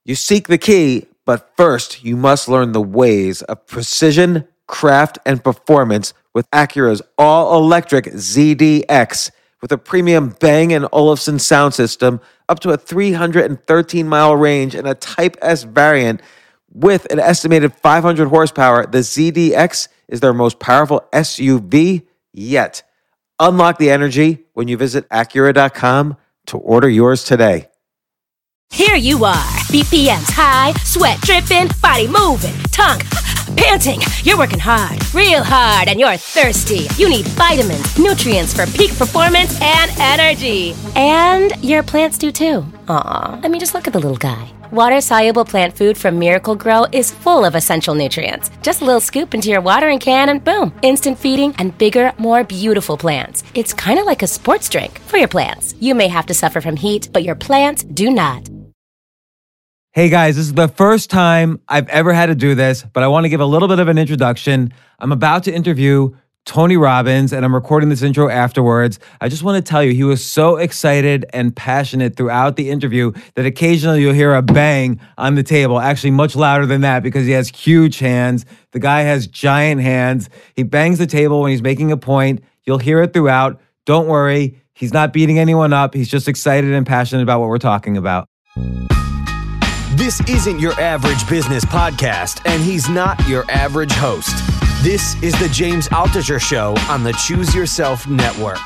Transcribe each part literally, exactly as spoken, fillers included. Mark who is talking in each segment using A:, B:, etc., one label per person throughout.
A: You seek the key, but first you must learn the ways of precision, craft, and performance with Acura's all-electric Z D X. With a premium Bang & Olufsen sound system, up to a three hundred thirteen mile range, and a Type S variant with an estimated five hundred horsepower, the Z D X is their most powerful S U V yet. Unlock the energy when you visit Acura dot com to order yours today.
B: Here you are, B P Ms high, sweat dripping, body moving, tongue panting. You're working hard, real hard, and you're thirsty. You need vitamins, nutrients for peak performance and energy. And your plants do too. Aw, I mean, just look at the little guy. Water-soluble plant food from Miracle Grow is full of essential nutrients. Just a little scoop into your watering can and boom, instant feeding and bigger, more beautiful plants. It's kind of like a sports drink for your plants. You may have to suffer from heat, but your plants do not.
A: Hey guys, this is the first time I've ever had to do this, but I want to give a little bit of an introduction. I'm about to interview Tony Robbins, and I'm recording this intro afterwards. I just want to tell you, he was so excited and passionate throughout the interview that occasionally you'll hear a bang on the table, actually much louder than that because he has huge hands. The guy has giant hands. He bangs the table when he's making a point. You'll hear it throughout. Don't worry, he's not beating anyone up. He's just excited and passionate about what we're talking about.
C: This isn't your average business podcast, and he's not your average host. This is the James Altucher Show on the Choose Yourself Network.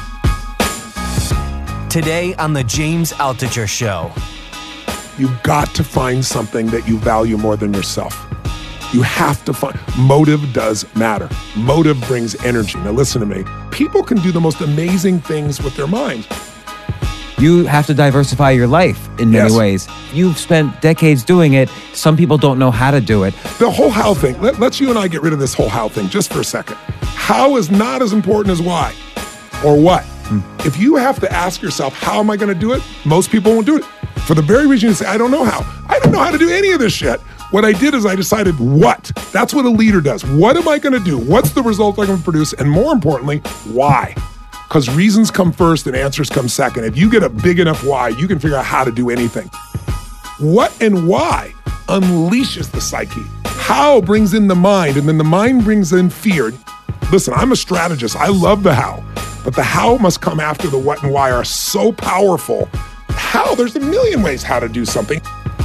C: Today on the James Altucher Show.
D: You've got to find something that you value more than yourself. You have to find, motive does matter. Motive brings energy. Now listen to me. People can do the most amazing things with their minds.
A: You have to diversify your life in many
D: Yes.
A: ways. You've spent decades doing it. Some people don't know how to do it.
D: The whole how thing, let, let's you and I get rid of this whole how thing just for a second. How is not as important as why or what. Hmm. If you have to ask yourself, how am I going to do it? Most people won't do it. For the very reason you say, I don't know how. I don't know how to do any of this shit. What I did is I decided what. That's what a leader does. What am I going to do? What's the result I'm going to produce? And more importantly, why? Because reasons come first and answers come second. If you get a big enough why, you can figure out how to do anything. What and why unleashes the psyche. How brings in the mind, and then the mind brings in fear. Listen, I'm a strategist. I love the how. But the how must come after the what and why are so powerful. How? There's a million ways how to do something.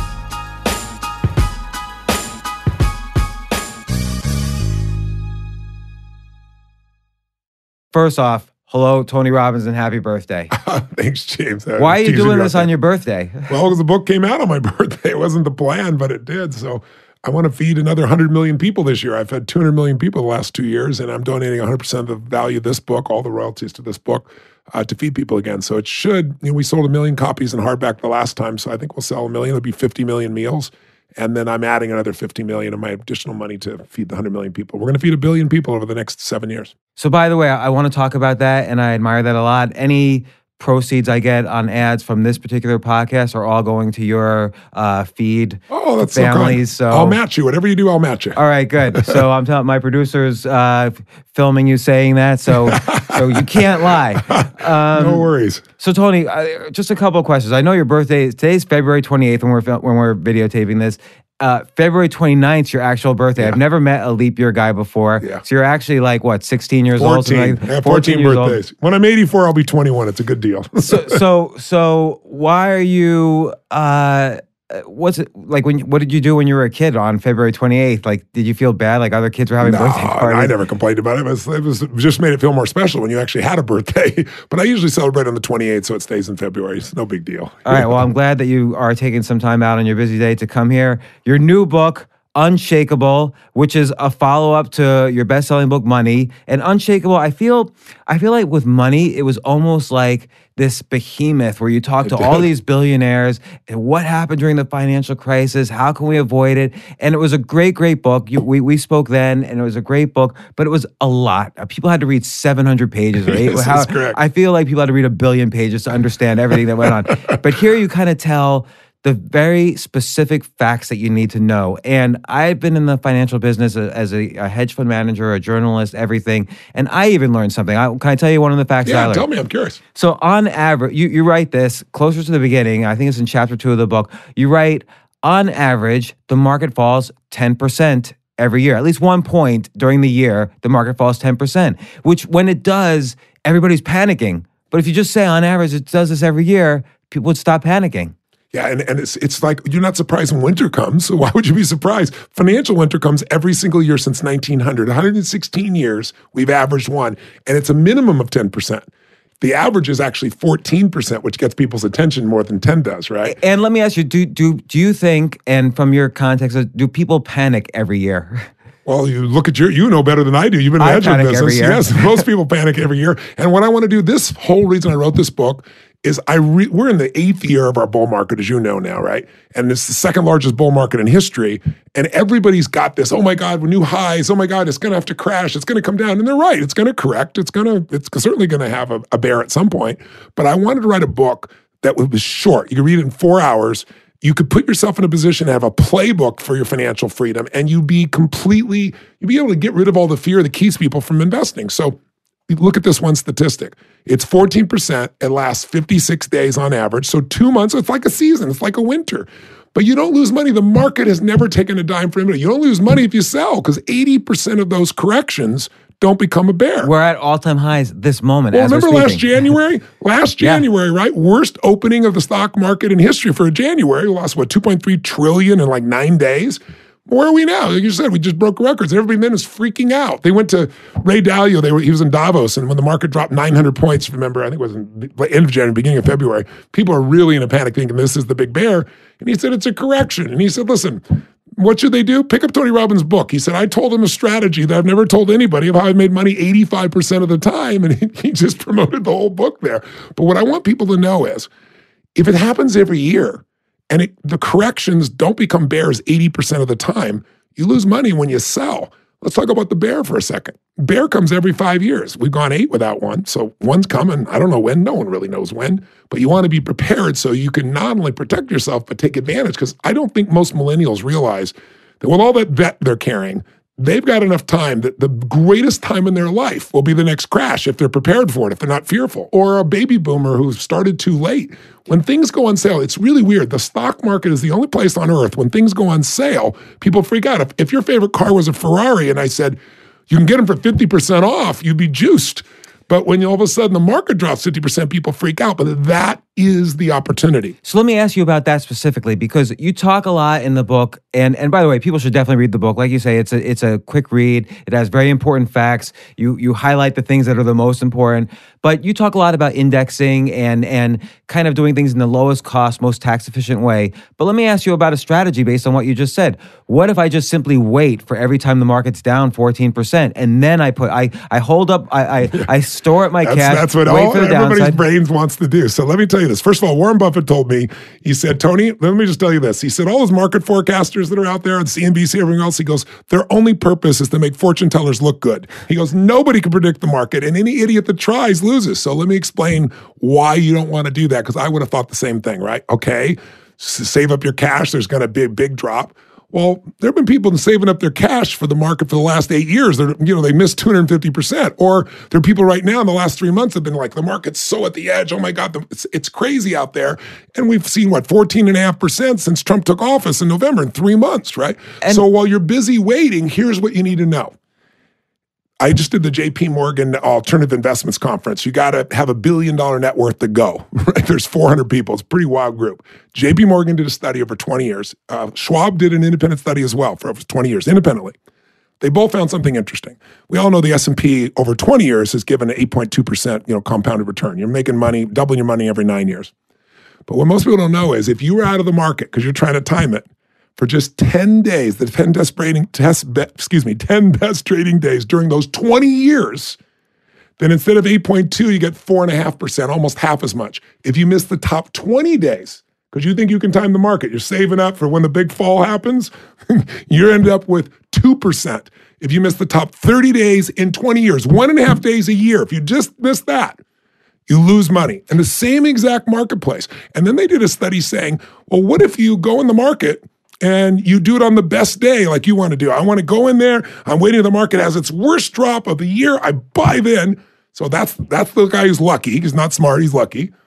A: First off, hello, Tony Robbins, and happy birthday.
D: Thanks, James.
A: Why are you doing this on your birthday?
D: Well, because the book came out on my birthday. It wasn't the plan, but it did. So I want to feed another one hundred million people this year. I've fed two hundred million people the last two years, and I'm donating one hundred percent of the value of this book, all the royalties to this book, uh, to feed people again. So it should, you know, we sold a million copies in hardback the last time, so I think we'll sell a million. It'll be fifty million meals. And then I'm adding another fifty million of my additional money to feed the one hundred million people. We're going to feed a billion people over the next seven years.
A: So by the way, I want to talk about that, and I admire that a lot. Any proceeds I get on ads from this particular podcast are all going to your uh, feed
D: oh, that's
A: families.
D: So,
A: so
D: I'll match you. Whatever you do, I'll match you.
A: All right, good. So I'm telling my producers uh, filming you saying that, so so you can't lie. Um,
D: no worries.
A: So Tony, uh, just a couple of questions. I know your birthday today's February twenty-eighth when we're fil- when we're videotaping this. Uh, February twenty-ninth is your actual birthday. Yeah. I've never met a leap year guy before. Yeah. So you're actually like, what, sixteen years
D: fourteen.
A: old?
D: Like, yeah, fourteen, fourteen birthdays. Old. When I'm eighty-four, I'll be twenty-one. It's a good deal.
A: so, so, so why are you, uh, what's it, like, when, what did you do when you were a kid on February twenty-eighth? Like, did you feel bad? Like other kids were having
D: no,
A: birthday parties?
D: I never complained about it. It, was, it was it just made it feel more special when you actually had a birthday. But I usually celebrate on the twenty-eighth, so it stays in February. It's no big deal.
A: All right. Well, I'm glad that you are taking some time out on your busy day to come here. Your new book, Unshakable, which is a follow-up to your best-selling book, Money. And Unshakable, I feel I feel like with Money, it was almost like this behemoth where you talk to all these billionaires and what happened during the financial crisis, how can we avoid it? And it was a great, great book. You, we we spoke then, and it was a great book, but it was a lot. People had to read seven hundred pages. Right?
D: Yes,
A: how,
D: that's correct.
A: I feel like people had to read a billion pages to understand everything that went on. But here you kind of tell the very specific facts that you need to know. And I've been in the financial business as a, a hedge fund manager, a journalist, everything. And I even learned something. I, can I tell you one of the facts
D: yeah,
A: that I learned?
D: Tell me, I'm curious.
A: So on average, you, you write this closer to the beginning. I think it's in chapter two of the book. You write, on average, the market falls ten percent every year. At least one point during the year, the market falls ten percent, which when it does, everybody's panicking. But if you just say on average it does this every year, people would stop panicking.
D: Yeah, and, and it's it's like you're not surprised when winter comes, so why would you be surprised? Financial winter comes every single year since nineteen hundred. one hundred sixteen years, we've averaged one, and it's a minimum of ten percent. The average is actually fourteen percent, which gets people's attention more than ten does, right?
A: And let me ask you, do do do you think, and from your context, do people panic every year?
D: Well, you look at your, you know better than I do. You've been
A: I
D: managing
A: panic
D: business.
A: every year.
D: Yes, most people panic every year. And what I want to do, this whole reason I wrote this book is I re, we're in the eighth year of our bull market, as you know now, right? And it's the second largest bull market in history. And everybody's got this, oh my God, new highs. Oh my God, it's going to have to crash. It's going to come down. And they're right. It's going to correct. It's going to, it's certainly going to have a, a bear at some point. But I wanted to write a book that was short. You could read it in four hours. You could put yourself in a position to have a playbook for your financial freedom, and you'd be completely, you'd be able to get rid of all the fear that keeps people from investing. So look at this one statistic. It's fourteen percent. It lasts fifty-six days on average. So two months, it's like a season. It's like a winter. But you don't lose money. The market has never taken a dime for anybody. You don't lose money if you sell, because eighty percent of those corrections don't become a bear.
A: We're at all-time highs this moment.
D: Well,
A: as
D: remember
A: we're
D: last
A: speaking.
D: January? Last January, yeah. Right? Worst opening of the stock market in history for a January. We lost, what, two point three trillion dollars in like nine days? Where are we now? Like you said, we just broke records. Everybody then is freaking out. They went to Ray Dalio. They were, he was in Davos, and when the market dropped nine hundred points, remember, I think it was in the end of January, beginning of February, people are really in a panic thinking this is the big bear. And he said, it's a correction. And he said, listen, what should they do? Pick up Tony Robbins' book. He said, I told him a strategy that I've never told anybody of how I made money eighty-five percent of the time. And he, he just promoted the whole book there. But what I want people to know is, if it happens every year, and it, the corrections don't become bears eighty percent of the time, you lose money when you sell. Let's talk about the bear for a second. Bear comes every five years. We've gone eight without one, so one's coming. I don't know when. No one really knows when. But you want to be prepared so you can not only protect yourself, but take advantage, because I don't think most millennials realize that with all that debt they're carrying, they've got enough time that the greatest time in their life will be the next crash if they're prepared for it, if they're not fearful. Or a baby boomer who started too late. When things go on sale, it's really weird. The stock market is the only place on earth when things go on sale, people freak out. If, if your favorite car was a Ferrari and I said, you can get them for fifty percent off, you'd be juiced. But when all of a sudden the market drops fifty percent, people freak out. But that is the opportunity.
A: So let me ask you about that specifically, because you talk a lot in the book. And and by the way, people should definitely read the book. Like you say, it's a it's a quick read. It has very important facts. You you highlight the things that are the most important. But you talk a lot about indexing and and kind of doing things in the lowest cost, most tax efficient way. But let me ask you about a strategy based on what you just said. What if I just simply wait for every time the market's down fourteen percent, and then I put I I hold up I I, I store up my
D: that's,
A: cash.
D: That's what
A: wait
D: all
A: for the
D: everybody's
A: downside.
D: brains wants to do. So let me tell you this. First of all, Warren Buffett told me, he said, Tony, let me just tell you this. He said, all those market forecasters that are out there on C N B C, everything else, he goes, their only purpose is to make fortune tellers look good. He goes, nobody can predict the market, and any idiot that tries loses. So let me explain why you don't want to do that, because I would have thought the same thing, right? Okay, S- save up your cash. There's going to be a big drop. Well, there have been people saving up their cash for the market for the last eight years. They're, you know, they missed two hundred fifty percent. Or there are people right now in the last three months have been like, the market's so at the edge. Oh my God, the, it's, it's crazy out there. And we've seen, what, fourteen point five percent since Trump took office in November in three months, right? And so while you're busy waiting, here's what you need to know. I just did the J P Morgan Alternative Investments Conference. You got to have a billion dollar net worth to go, right? There's four hundred people. It's a pretty wild group. J P Morgan did a study over twenty years. Uh, Schwab did an independent study as well for over twenty years, independently. They both found something interesting. We all know the S and P over twenty years has given an eight point two percent you know, compounded return. You're making money, doubling your money every nine years. But what most people don't know is if you were out of the market because you're trying to time it, for just ten days, the ten best trading test, excuse me, ten best trading days during those twenty years, then instead of eight point two, you get four and a half percent, almost half as much. If you miss the top twenty days, because you think you can time the market, you're saving up for when the big fall happens, you end up with two percent. If you miss the top thirty days in twenty years, one and a half days a year, if you just miss that, you lose money in the same exact marketplace. And then they did a study saying, well, what if you go in the market and you do it on the best day like you want to do? I want to go in there. I'm waiting till the market has its worst drop of the year. I buy then. So that's that's the guy who's lucky. He's not smart. He's lucky.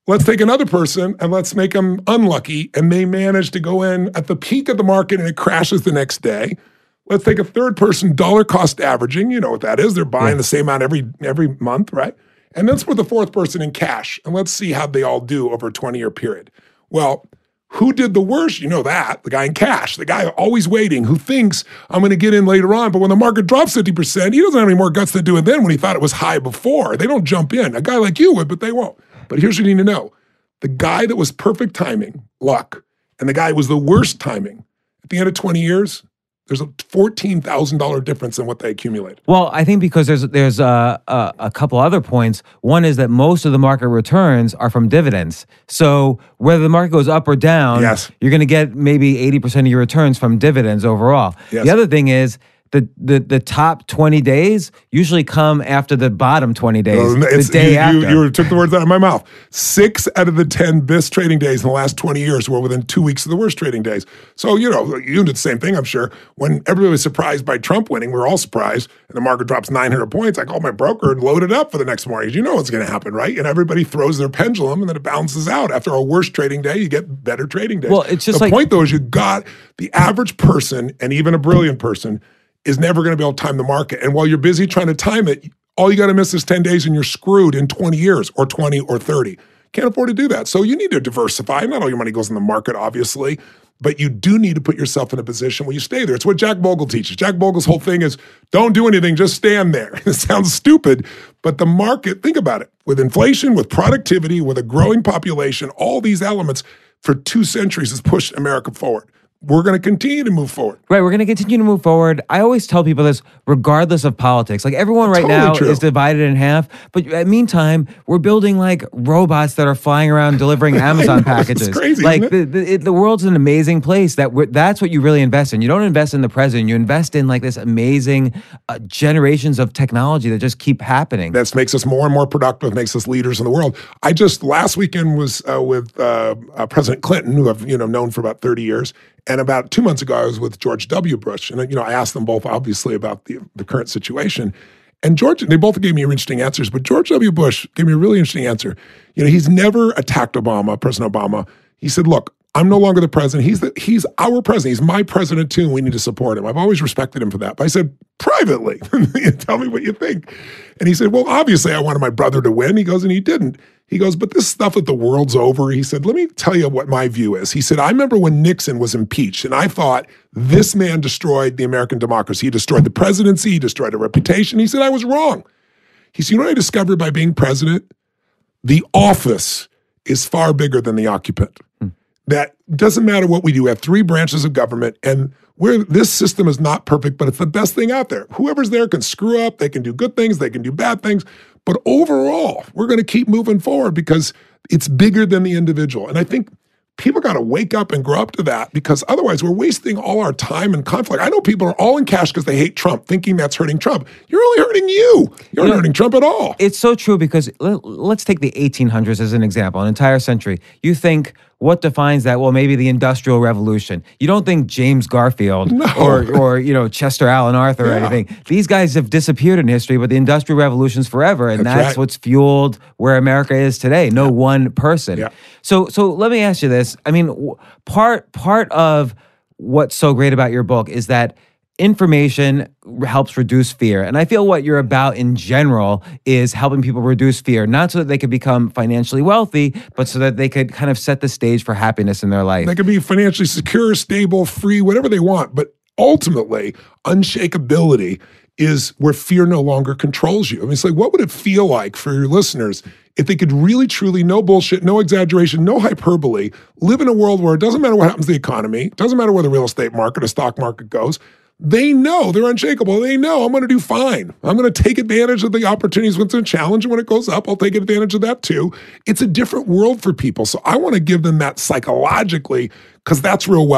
D: let's take another person and let's make them unlucky, and they manage to go in at the peak of the market and it crashes the next day. Let's take a third person, dollar cost averaging. You know what that is. They're buying yeah. the same amount every every month, right? And let's put the fourth person in cash, and let's see how they all do over a twenty-year period. Well, who did the worst? You know that. The guy in cash, the guy always waiting, who thinks I'm going to get in later on, but when the market drops fifty percent, he doesn't have any more guts to do it then when he thought it was high before. They don't jump in. A guy like you would, but they won't. But here's what you need to know. The guy that was perfect timing, luck, and the guy who was the worst timing, at the end of twenty years, there's a fourteen thousand dollars difference in what they accumulated.
A: Well, I think because there's there's a, a, a couple other points. One is that most of the market returns are from dividends. So whether the market goes up or down,
D: yes.
A: you're going to get maybe eighty percent of your returns from dividends overall.
D: Yes.
A: The other thing is the, the the top twenty days usually come after the bottom twenty days,
D: no,
A: the day
D: you,
A: after.
D: You, you took the words out of my mouth. Six out of the ten best trading days in the last twenty years were within two weeks of the worst trading days. So, you know, you did the same thing, I'm sure. When everybody was surprised by Trump winning, we were all surprised, and the market drops nine hundred points. I called my broker and loaded up for the next morning. You know what's going to happen, right? And everybody throws their pendulum, and then it balances out. After a worst trading day, you get better trading days.
A: Well, it's just
D: the
A: like,
D: point, though, is you got the average person, and even a brilliant person, is never going to be able to time the market. And while you're busy trying to time it, all you got to miss is ten days and you're screwed in twenty years or twenty or thirty. Can't afford to do that. So you need to diversify. Not all your money goes in the market, obviously, but you do need to put yourself in a position where you stay there. It's what Jack Bogle teaches. Jack Bogle's whole thing is don't do anything, just stand there. It sounds stupid, but the market, think about it. With inflation, with productivity, with a growing population, all these elements for two centuries has pushed America forward. We're going to continue to move forward.
A: Right, we're going to continue to move forward. I always tell people this, regardless of politics. Like everyone right
D: Totally
A: now
D: true.
A: is divided in half, but in the meantime, we're building like robots that are flying around delivering Amazon
D: know, it's
A: packages.
D: crazy,
A: like
D: isn't
A: the,
D: it?
A: the, it, the world's an amazing place. That we're, that's what you really invest in. You don't invest in the president. You invest in like this amazing uh, generations of technology that just keep happening.
D: That makes us more and more productive, makes us leaders in the world. I just last weekend was uh, with uh, uh, President Clinton, who I've you know known for about thirty years. And about two months ago, I was with George W. Bush. And, you know, I asked them both, obviously, about the, the current situation. And George, they both gave me interesting answers, but George W. Bush gave me a really interesting answer. You know, he's never attacked Obama, President Obama. He said, look, I'm no longer the president. He's the, he's our president. He's my president, too, and we need to support him. I've always respected him for that. But I said, privately, tell me what you think. And he said, well, obviously, I wanted my brother to win. He goes, and he didn't. He goes, but this stuff that the world's over, he said, let me tell you what my view is. He said, I remember when Nixon was impeached, and I thought this man destroyed the American democracy. He destroyed the presidency. He destroyed a reputation. He said, I was wrong. He said, you know what I discovered by being president? The office is far bigger than the occupant. Hmm. That doesn't matter what we do. We have three branches of government, and we're, this system is not perfect, but it's the best thing out there. Whoever's there can screw up. They can do good things. They can do bad things. But overall, we're going to keep moving forward because it's bigger than the individual. And I think people got to wake up and grow up to that because otherwise we're wasting all our time and conflict. I know people are all in cash because they hate Trump, thinking that's hurting Trump. You're only hurting you. You're not you know, hurting Trump at all.
A: It's so true because let, let's take the eighteen hundreds as an example, an entire century. You think, what defines that? Well, maybe the Industrial Revolution. You don't think James Garfield
D: no.
A: or, or you know Chester Alan Arthur
D: yeah.
A: or anything. These guys have disappeared in history, but the Industrial Revolution's forever, and that's,
D: that's right.
A: what's fueled where America is today. No yeah. one person.
D: Yeah.
A: So, so let me ask you this. I mean, part part of what's so great about your book is that information helps reduce fear. And I feel what you're about in general is helping people reduce fear, not so that they could become financially wealthy, but so that they could kind of set the stage for happiness in their life.
D: They could be financially secure, stable, free, whatever they want. But ultimately, unshakability is where fear no longer controls you. I mean, it's like, what would it feel like for your listeners if they could really, truly, no bullshit, no exaggeration, no hyperbole, live in a world where it doesn't matter what happens to the economy, it doesn't matter where the real estate market or stock market goes, they know they're unshakable. They know I'm going to do fine. I'm going to take advantage of the opportunities when it's a challenge. And when it goes up, I'll take advantage of that too. It's a different world for people. So I want to give them that psychologically because that's real wealth.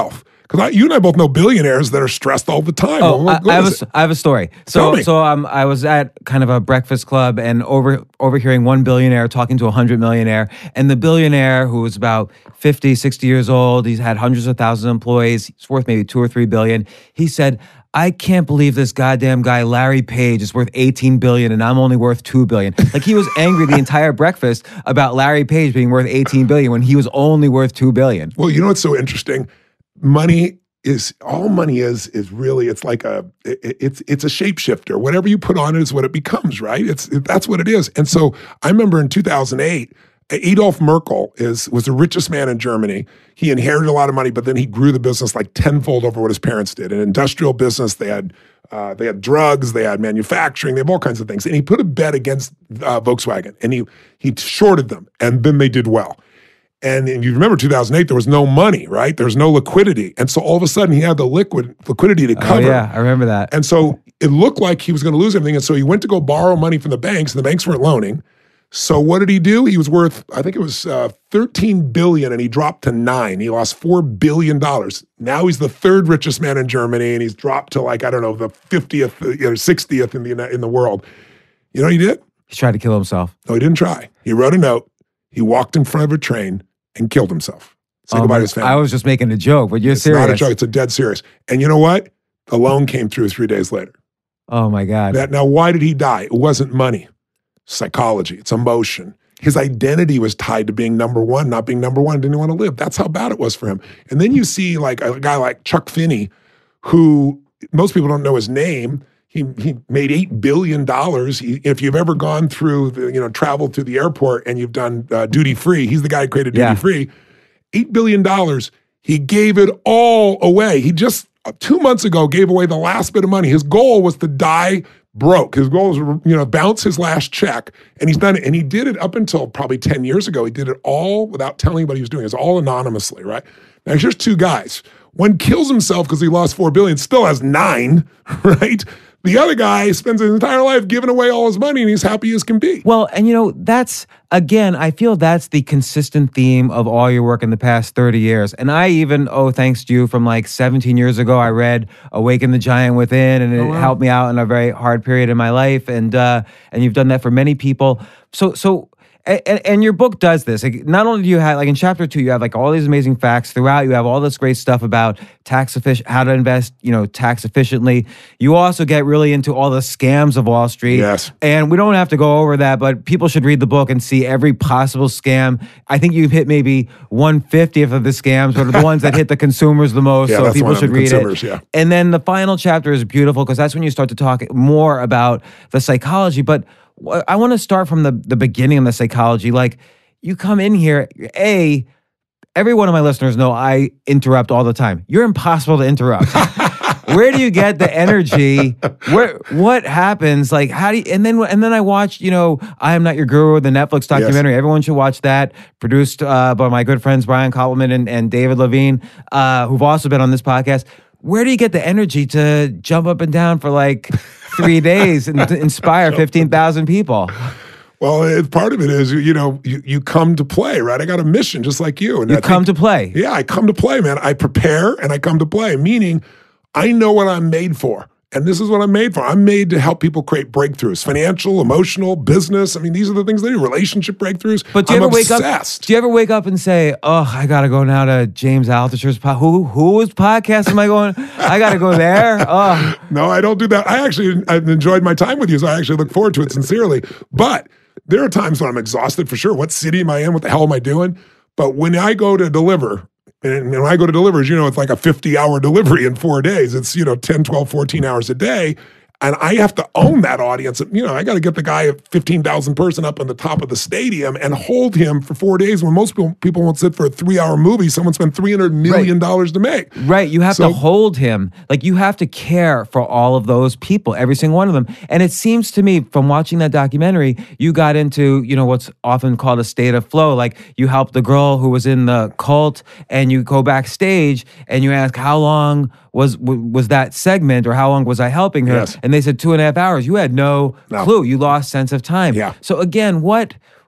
D: Because you and I both know billionaires that are stressed all the time.
A: Oh,
D: What-
A: I,
D: what
A: I, have
D: is
A: a,
D: it?
A: I have a story.
D: Tell
A: So,
D: me.
A: so um, I was at kind of a breakfast club and over overhearing one billionaire talking to a hundred millionaire, and the billionaire who was about fifty, sixty years old, he's had hundreds of thousands of employees, he's worth maybe two or three billion. He said, I can't believe this goddamn guy, Larry Page, is worth eighteen billion and I'm only worth two billion. Like he was angry the entire breakfast about Larry Page being worth eighteen billion when he was only worth two billion.
D: Well, you know what's so interesting? Money is all money is is really it's like a it, it's it's a shapeshifter. Whatever you put on it is what it becomes, right? It's it, that's what it is. And so I remember in two thousand eight, Adolf Merkel is was the richest man in Germany. He inherited a lot of money, but then he grew the business like tenfold over what his parents did. An industrial business, they had uh, they had drugs, they had manufacturing, they have all kinds of things. And he put a bet against uh, Volkswagen, and he he shorted them, and then they did well. And, and you remember two thousand eight, there was no money, right? There was no liquidity, and so all of a sudden he had the liquid liquidity to cover.
A: Oh yeah, I remember that.
D: And so it looked like he was going to lose everything. And so he went to go borrow money from the banks, and the banks weren't loaning. So what did he do? He was worth, I think it was uh, thirteen billion, and he dropped to nine. He lost four billion dollars. Now he's the third richest man in Germany, and he's dropped to like, I don't know, the fiftieth, you know, sixtieth in the in the world. You know what he did?
A: He tried to kill himself.
D: No, he didn't try. He wrote a note. He walked in front of a train and killed himself. Say
A: Oh,
D: goodbye
A: my-
D: to his family.
A: I was just making a joke, but you're
D: It's
A: serious.
D: not a joke. It's a dead serious. And you know what? The loan came through three days later.
A: Oh my God.
D: That now, why did he die? It wasn't money. Psychology. It's emotion. His identity was tied to being number one, not being number one. Didn't want to live. That's how bad it was for him. And then you see like a guy like Chuck Finney, who most people don't know his name. He he made eight billion dollars. If you've ever gone through, the, you know, traveled through the airport and you've done uh, duty free, he's the guy who created duty
A: Yeah.
D: free. eight billion dollars. He gave it all away. He just uh, two months ago gave away the last bit of money. His goal was to die broke. His goal was, you know, bounce his last check. And he's done it. And he did it up until probably ten years ago. He did it all without telling anybody he was doing it. It's all anonymously, right? Now, here's two guys. One kills himself because he lost four billion dollars, still has nine, right? The other guy spends his entire life giving away all his money and he's happy as can be.
A: Well, and you know, that's, again, I feel that's the consistent theme of all your work in the past thirty years. And I even owe thanks to you from like seventeen years ago. I read Awaken the Giant Within, and it
D: Oh, wow.
A: helped me out in a very hard period in my life. And uh, and you've done that for many people. So, so and, and your book does this. Like, not only do you have, like in chapter two, you have like all these amazing facts throughout. You have all this great stuff about tax efficient, how to invest, you know, tax efficiently. You also get really into all the scams of Wall Street.
D: Yes.
A: And we don't have to go over that, but people should read the book and see every possible scam. I think you've hit maybe one fiftieth of the scams, but are the ones that hit the consumers the most.
D: Yeah,
A: so
D: that's
A: people
D: one of
A: should
D: the
A: read
D: consumers,
A: it.
D: yeah.
A: And then the final chapter is beautiful because that's when you start to talk more about the psychology. But wh- I want to start from the, the beginning of the psychology. Like, you come in here, A, every one of my listeners know I interrupt all the time. You're impossible to interrupt. Where do you get the energy? Where what happens? Like, how do you, and then and then I watched, you know, I Am Not Your Guru, the Netflix documentary.
D: Yes.
A: Everyone should watch that. Produced uh, by my good friends Brian Koppelman and, and David Levine, uh, who've also been on this podcast. Where do you get the energy to jump up and down for like three days and to inspire fifteen thousand people?
D: Well, it, part of it is, you know, you, you come to play, right? I got a mission just like you. And
A: You
D: I
A: come
D: think-
A: to play.
D: Yeah, I come to play, man. I prepare and I come to play, meaning I know what I'm made for. And this is what I'm made for. I'm made to help people create breakthroughs, financial, emotional, business. I mean, these are the things they do, relationship breakthroughs.
A: But do you
D: I'm
A: ever wake up?
D: obsessed.
A: Do you ever wake up and say, "Oh, I gotta go now to James Altucher's po- who whose podcast am I going? I gotta go there." Oh,
D: No, I don't do that. I actually, I've enjoyed my time with you, so I actually look forward to it sincerely. But there are times when I'm exhausted for sure. What city am I in? What the hell am I doing? But when I go to deliver, and when I go to deliver, as you know, it's like a fifty hour delivery in four days. It's, you know, ten, twelve, fourteen hours a day. And I have to own that audience. You know, I got to get the guy at fifteen thousand person up on the top of the stadium and hold him for four days when most people, people won't sit for a three hour movie someone spent three hundred million dollars to make.
A: right. You have
D: So-
A: to hold him. Like, you have to care for all of those people, every single one of them. And it seems to me, from watching that documentary, you got into, you know, what's often called a state of flow. Like, you helped the girl who was in the cult, and you go backstage and you ask, how long was w- was that segment, or how long was I helping her?
D: Yes.
A: And they said two and a half hours. You had no,
D: No.
A: clue. You lost sense of time.
D: Yeah.
A: So again, what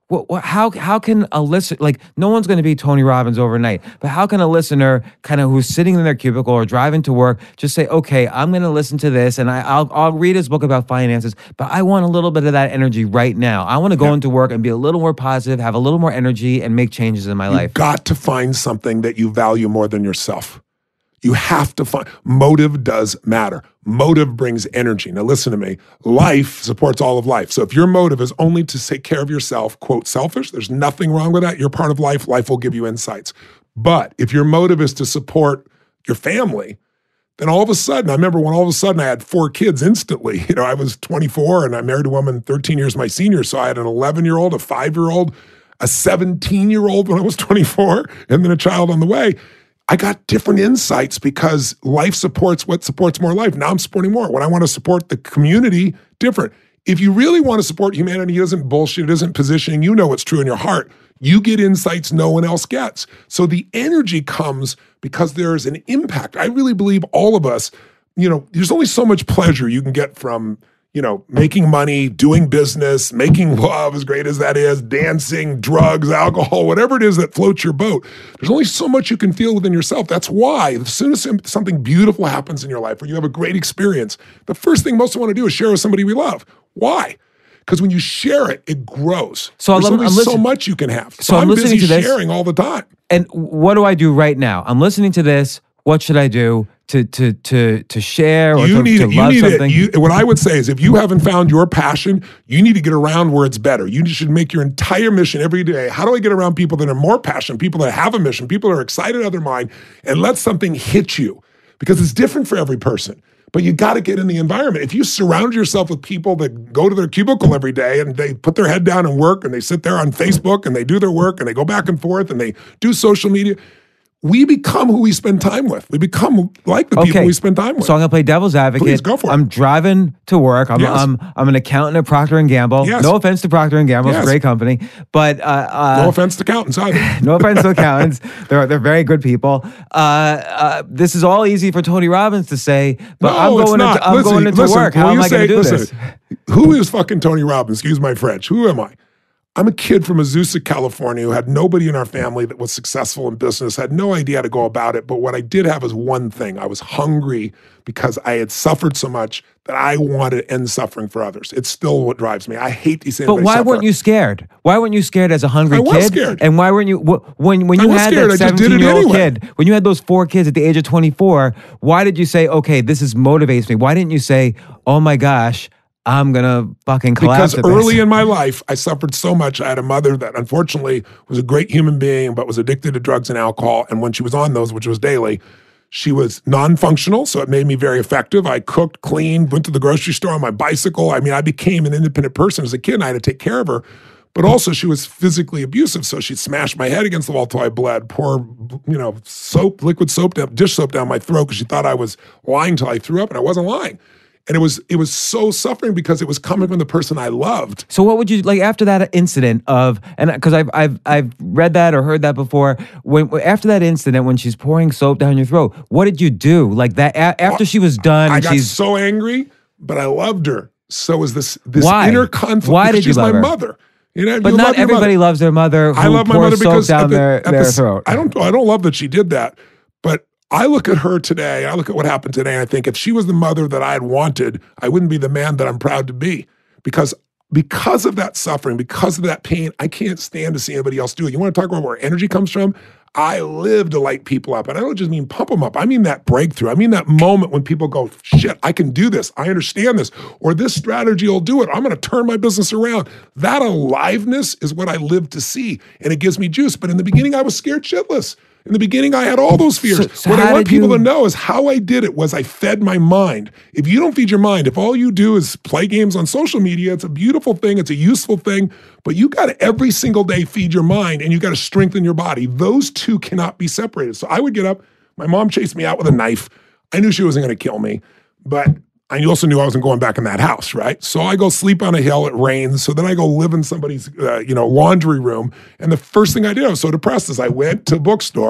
A: What, what, how how can a listener, like, no one's going to be Tony Robbins overnight, but how can a listener kind of who's sitting in their cubicle or driving to work just say, okay, I'm going to listen to this and I, I'll I'll read his book about finances, but I want a little bit of that energy right now. I want to go yeah. into work and be a little more positive, have a little more energy, and make changes in my
D: You've
A: life.
D: You've got to find something that you value more than yourself. You have to find, motive does matter. Motive brings energy. Now listen to me, life supports all of life. So if your motive is only to take care of yourself, quote, selfish, there's nothing wrong with that. You're part of life. Life will give you insights. But if your motive is to support your family, then all of a sudden, I remember when all of a sudden I had four kids instantly. You know, I was twenty-four and I married a woman thirteen years my senior. So I had an eleven-year-old, a five-year-old, a seventeen-year-old when I was twenty-four, and then a child on the way. I got different insights because life supports what supports more life. Now I'm supporting more. When I want to support the community, different. If you really want to support humanity, it isn't bullshit, it isn't positioning. You know what's true in your heart. You get insights no one else gets. So the energy comes because there's an impact. I really believe all of us, you know, there's only so much pleasure you can get from, you know, making money, doing business, making love, as great as that is, dancing, drugs, alcohol, whatever it is that floats your boat. There's only so much you can feel within yourself. That's why as soon as something beautiful happens in your life or you have a great experience, the first thing most want to do is share with somebody we love. Why? Because when you share it, it grows. So There's I'm, only I'm so much you can have. So, so I'm, I'm listening busy to this, sharing all the time.
A: And what do I do right now? I'm listening to this. What should I do to to to to share or
D: you
A: to,
D: need
A: to
D: it. You
A: love
D: need
A: something?
D: It. You, what I would say is if you haven't found your passion, you need to get around where it's better. You should make your entire mission every day. How do I get around people that are more passionate, people that have a mission, people that are excited out of their mind, and let something hit you? Because it's different for every person. But you got to get in the environment. If you surround yourself with people that go to their cubicle every day and they put their head down and work and they sit there on Facebook and they do their work and they go back and forth and they do social media, we become who we spend time with. We become like the
A: okay.
D: people we spend time with.
A: So I'm going to play devil's advocate.
D: Please, go for it.
A: I'm driving to work. I'm,
D: yes.
A: I'm, I'm an accountant at Procter and Gamble.
D: Yes.
A: No offense to Procter and Gamble. Yes. It's a great company. But, uh, uh,
D: no offense to accountants either.
A: no offense to accountants. They're, they're very good people. Uh, uh, this is all easy for Tony Robbins to say, but
D: no,
A: I'm going
D: it's not.
A: into, I'm
D: listen,
A: going into
D: listen,
A: work. How am I going to do
D: listen,
A: this?
D: Who is fucking Tony Robbins? Excuse my French. Who am I? I'm a kid from Azusa, California, who had nobody in our family that was successful in business, had no idea how to go about it. But what I did have is one thing. I was hungry because I had suffered so much that I wanted to end suffering for others. It's still what drives me. I hate these things.
A: But why weren't you scared? Why weren't you scared as a hungry
D: I was
A: kid?
D: scared.
A: And why weren't you, when, when you had
D: scared.
A: that seventeen-year-old anyway. kid, when you had those four kids at the age of twenty-four, why did you say, okay, this is motivates me? Why didn't you say, oh my gosh, I'm going to fucking collapse
D: Because early in my life, I suffered so much. I had a mother that unfortunately was a great human being, but was addicted to drugs and alcohol. And when she was on those, which was daily, she was non-functional, so it made me very effective. I cooked, cleaned, went to the grocery store on my bicycle. I mean, I became an independent person as a kid, and I had to take care of her. But also, she was physically abusive, so she'd smash my head against the wall till I bled, pour, you know, soap, liquid soap, down, dish soap down my throat because she thought I was lying till I threw up, and I wasn't lying. And it was it was so suffering because it was coming from the person I loved.
A: So what would you like after that incident of, and because I've I've I've read that or heard that before. When after that incident, when she's pouring soap down your throat, what did you do? Like that a, after she was done,
D: I
A: and
D: got
A: she's
D: so angry, but I loved her. So was this this
A: Why?
D: inner conflict?
A: Why did
D: she's
A: you love
D: my
A: her?
D: mother. You know,
A: but
D: you
A: not
D: love
A: everybody loves their mother. Who
D: I love my
A: pours
D: mother because
A: soap down
D: at the,
A: their,
D: at
A: their
D: the,
A: throat.
D: I don't I don't love that she did that, but I look at her today, I look at what happened today, and I think if she was the mother that I had wanted, I wouldn't be the man that I'm proud to be. Because because of that suffering, because of that pain, I can't stand to see anybody else do it. You want to talk about where energy comes from? I live to light people up. And I don't just mean pump them up. I mean that breakthrough. I mean that moment when people go, shit, I can do this. I understand this. Or this strategy will do it. I'm going to turn my business around. That aliveness is what I live to see. And it gives me juice. But in the beginning, I was scared shitless. In the beginning, I had all those fears. So, so what I want people you... to know is how I did it was I fed my mind. If you don't feed your mind, if all you do is play games on social media, it's a beautiful thing, it's a useful thing, but you got to every single day feed your mind and you got to strengthen your body. Those two cannot be separated. So I would get up. My mom chased me out with a knife. I knew she wasn't going to kill me, but I also knew I wasn't going back in that house, right? So I go sleep on a hill, it rains, so then I go live in somebody's uh, you know, laundry room, and the first thing I did, I was so depressed, is I went to a bookstore,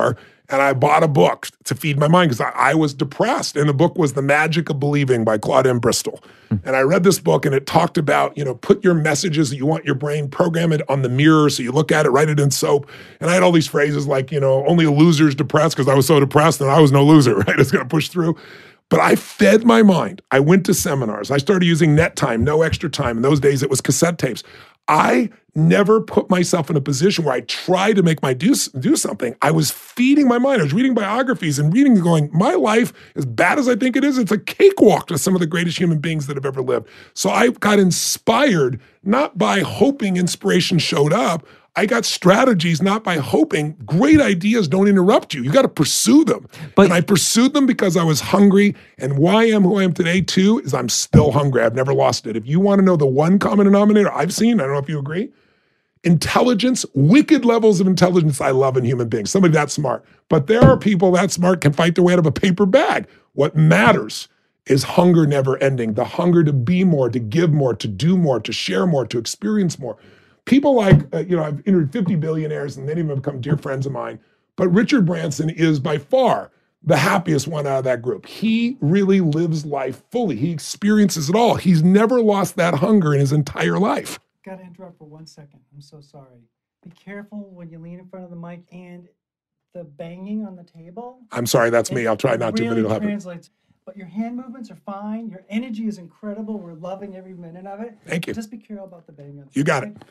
D: And I bought a book to feed my mind because I, I was depressed. And the book was The Magic of Believing by Claude M. Bristol. Mm. And I read this book and it talked about, you know, put your messages that you want your brain, program it on the mirror so you look at it, write it in soap. And I had all these phrases like, you know, only a loser's depressed because I was so depressed and I was no loser, right? I was going to push through. But I fed my mind. I went to seminars. I started using net time, no extra time. In those days, it was cassette tapes. I never put myself in a position where I tried to make my do, do something. I was feeding my mind. I was reading biographies and reading and going, my life, as bad as I think it is, it's a cakewalk to some of the greatest human beings that have ever lived. So I got inspired, not by hoping inspiration showed up. I got strategies not by hoping. Great ideas don't interrupt you. You got to pursue them. But, and I pursued them because I was hungry. And why I am who I am today, too, is I'm still hungry. I've never lost it. If you want to know the one common denominator I've seen, I don't know if you agree, intelligence, wicked levels of intelligence I love in human beings. Somebody that smart. But there are people that smart can fight their way out of a paper bag. What matters is hunger never ending. The hunger to be more, to give more, to do more, to share more, to experience more. People like, uh, you know, I've interviewed fifty billionaires and many of them have become dear friends of mine, but Richard Branson is by far the happiest one out of that group. He really lives life fully. He experiences it all. He's never lost that hunger in his entire life.
E: Got to interrupt for one second. I'm so sorry. Be careful when you lean in front of the mic and the banging on the table.
D: I'm sorry, that's me. I'll try not to, but
E: really
D: it'll happen.
E: Translates. But your hand movements are fine. Your energy is incredible. We're loving every minute of it.
D: Thank you.
E: Just be careful about the banging.
D: You got it.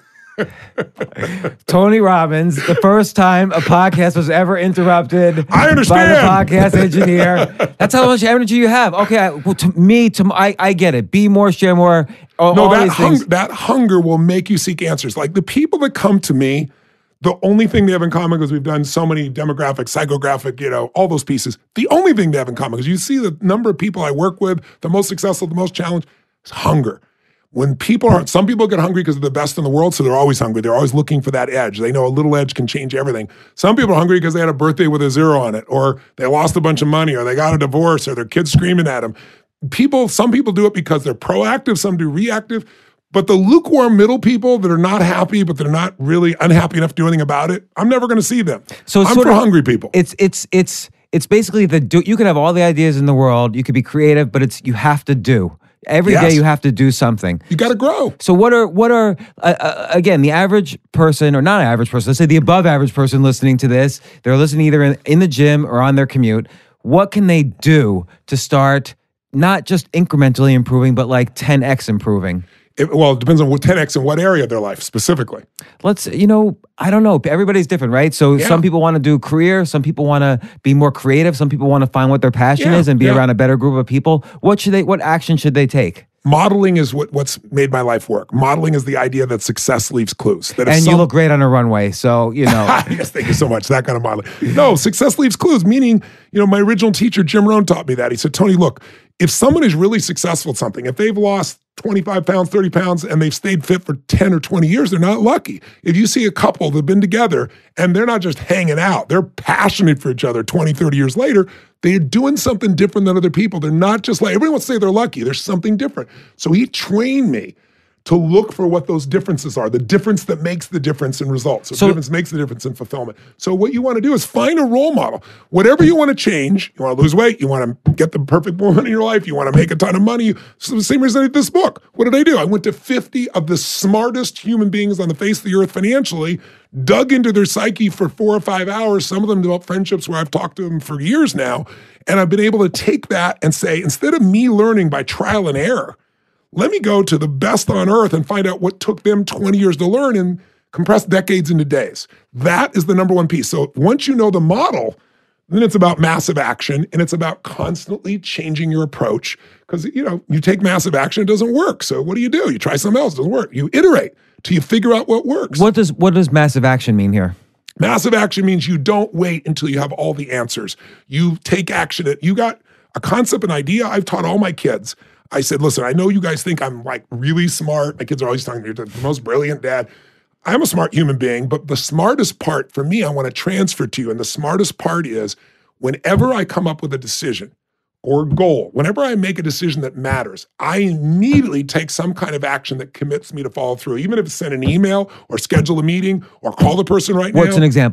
A: Tony Robbins, the first time a podcast was ever interrupted
D: I understand.
A: by the podcast engineer. That's how much energy you have. Okay, I, well, to me, to I, I get it. Be more, share more. All,
D: no,
A: all
D: that
A: these
D: hunger,
A: things.
D: that hunger will make you seek answers. Like the people that come to me, the only thing they have in common, because we've done so many demographic, psychographic, you know, all those pieces. The only thing they have in common, because you see the number of people I work with, the most successful, the most challenged, is hunger. When people are, some people get hungry because they're the best in the world, so they're always hungry. They're always looking for that edge. They know a little edge can change everything. Some people are hungry because they had a birthday with a zero on it, or they lost a bunch of money, or they got a divorce, or their kids screaming at them. People, some people do it because they're proactive, some do reactive. But the lukewarm middle people that are not happy, but they're not really unhappy enough to do anything about it, I'm never going to see them. So it's I'm for of, hungry people.
A: It's it's it's it's basically the do. You can have all the ideas in the world. You could be creative, but it's you have to do. Every yes. day you have to do something.
D: You got to grow.
A: So what are, what are uh, uh, again, the average person, or not average person, let's say the above average person listening to this, they're listening either in, in the gym or on their commute. What can they do to start not just incrementally improving, but like ten x improving?
D: It, well, it depends on what ten x in what area of their life specifically.
A: Let's, you know, I don't know. Everybody's different, right? So yeah. some people want to do career. Some people want to be more creative. Some people want to find what their passion
D: yeah,
A: is and be
D: yeah.
A: around a better group of people. What should they, what action should they take?
D: Modeling is what, what's made my life work. Modeling is the idea that success leaves clues. That
A: and
D: some,
A: you look great on a runway, so, you know.
D: Yes, thank you so much. That kind of modeling. No, success leaves clues, meaning, you know, my original teacher, Jim Rohn, taught me that. He said, Tony, look, if someone is really successful at something, if they've lost twenty-five pounds, thirty pounds, and they've stayed fit for ten or twenty years, they're not lucky. If you see a couple that have been together and they're not just hanging out, they're passionate for each other twenty, thirty years later, they're doing something different than other people. They're not just like, everyone wants to say they're lucky. There's something different. So he trained me to look for what those differences are, the difference that makes the difference in results. So, so the difference makes the difference in fulfillment. So what you want to do is find a role model. Whatever you want to change, you want to lose weight, you want to get the perfect woman in your life, you want to make a ton of money. So the same reason I did this book. What did I do? I went to fifty of the smartest human beings on the face of the earth financially, dug into their psyche for four or five hours. Some of them developed friendships where I've talked to them for years now. And I've been able to take that and say, instead of me learning by trial and error, let me go to the best on earth and find out what took them twenty years to learn and compress decades into days. That is the number one piece. So once you know the model, then it's about massive action, and it's about constantly changing your approach. Because, you know, you take massive action, it doesn't work. So what do you do? You try something else, it doesn't work. You iterate till you figure out what works.
A: What does what does massive action mean here?
D: Massive action means you don't wait until you have all the answers. You take action. At, you got a concept, an idea. I've taught all my kids. I said, listen, I know you guys think I'm like really smart. My kids are always telling me you're the most brilliant dad. I'm a smart human being, but the smartest part for me, I want to transfer to you. And the smartest part is whenever I come up with a decision or goal, whenever I make a decision that matters, I immediately take some kind of action that commits me to follow through. Even if it's send an email or schedule a meeting or call the person right now.
A: What's an example?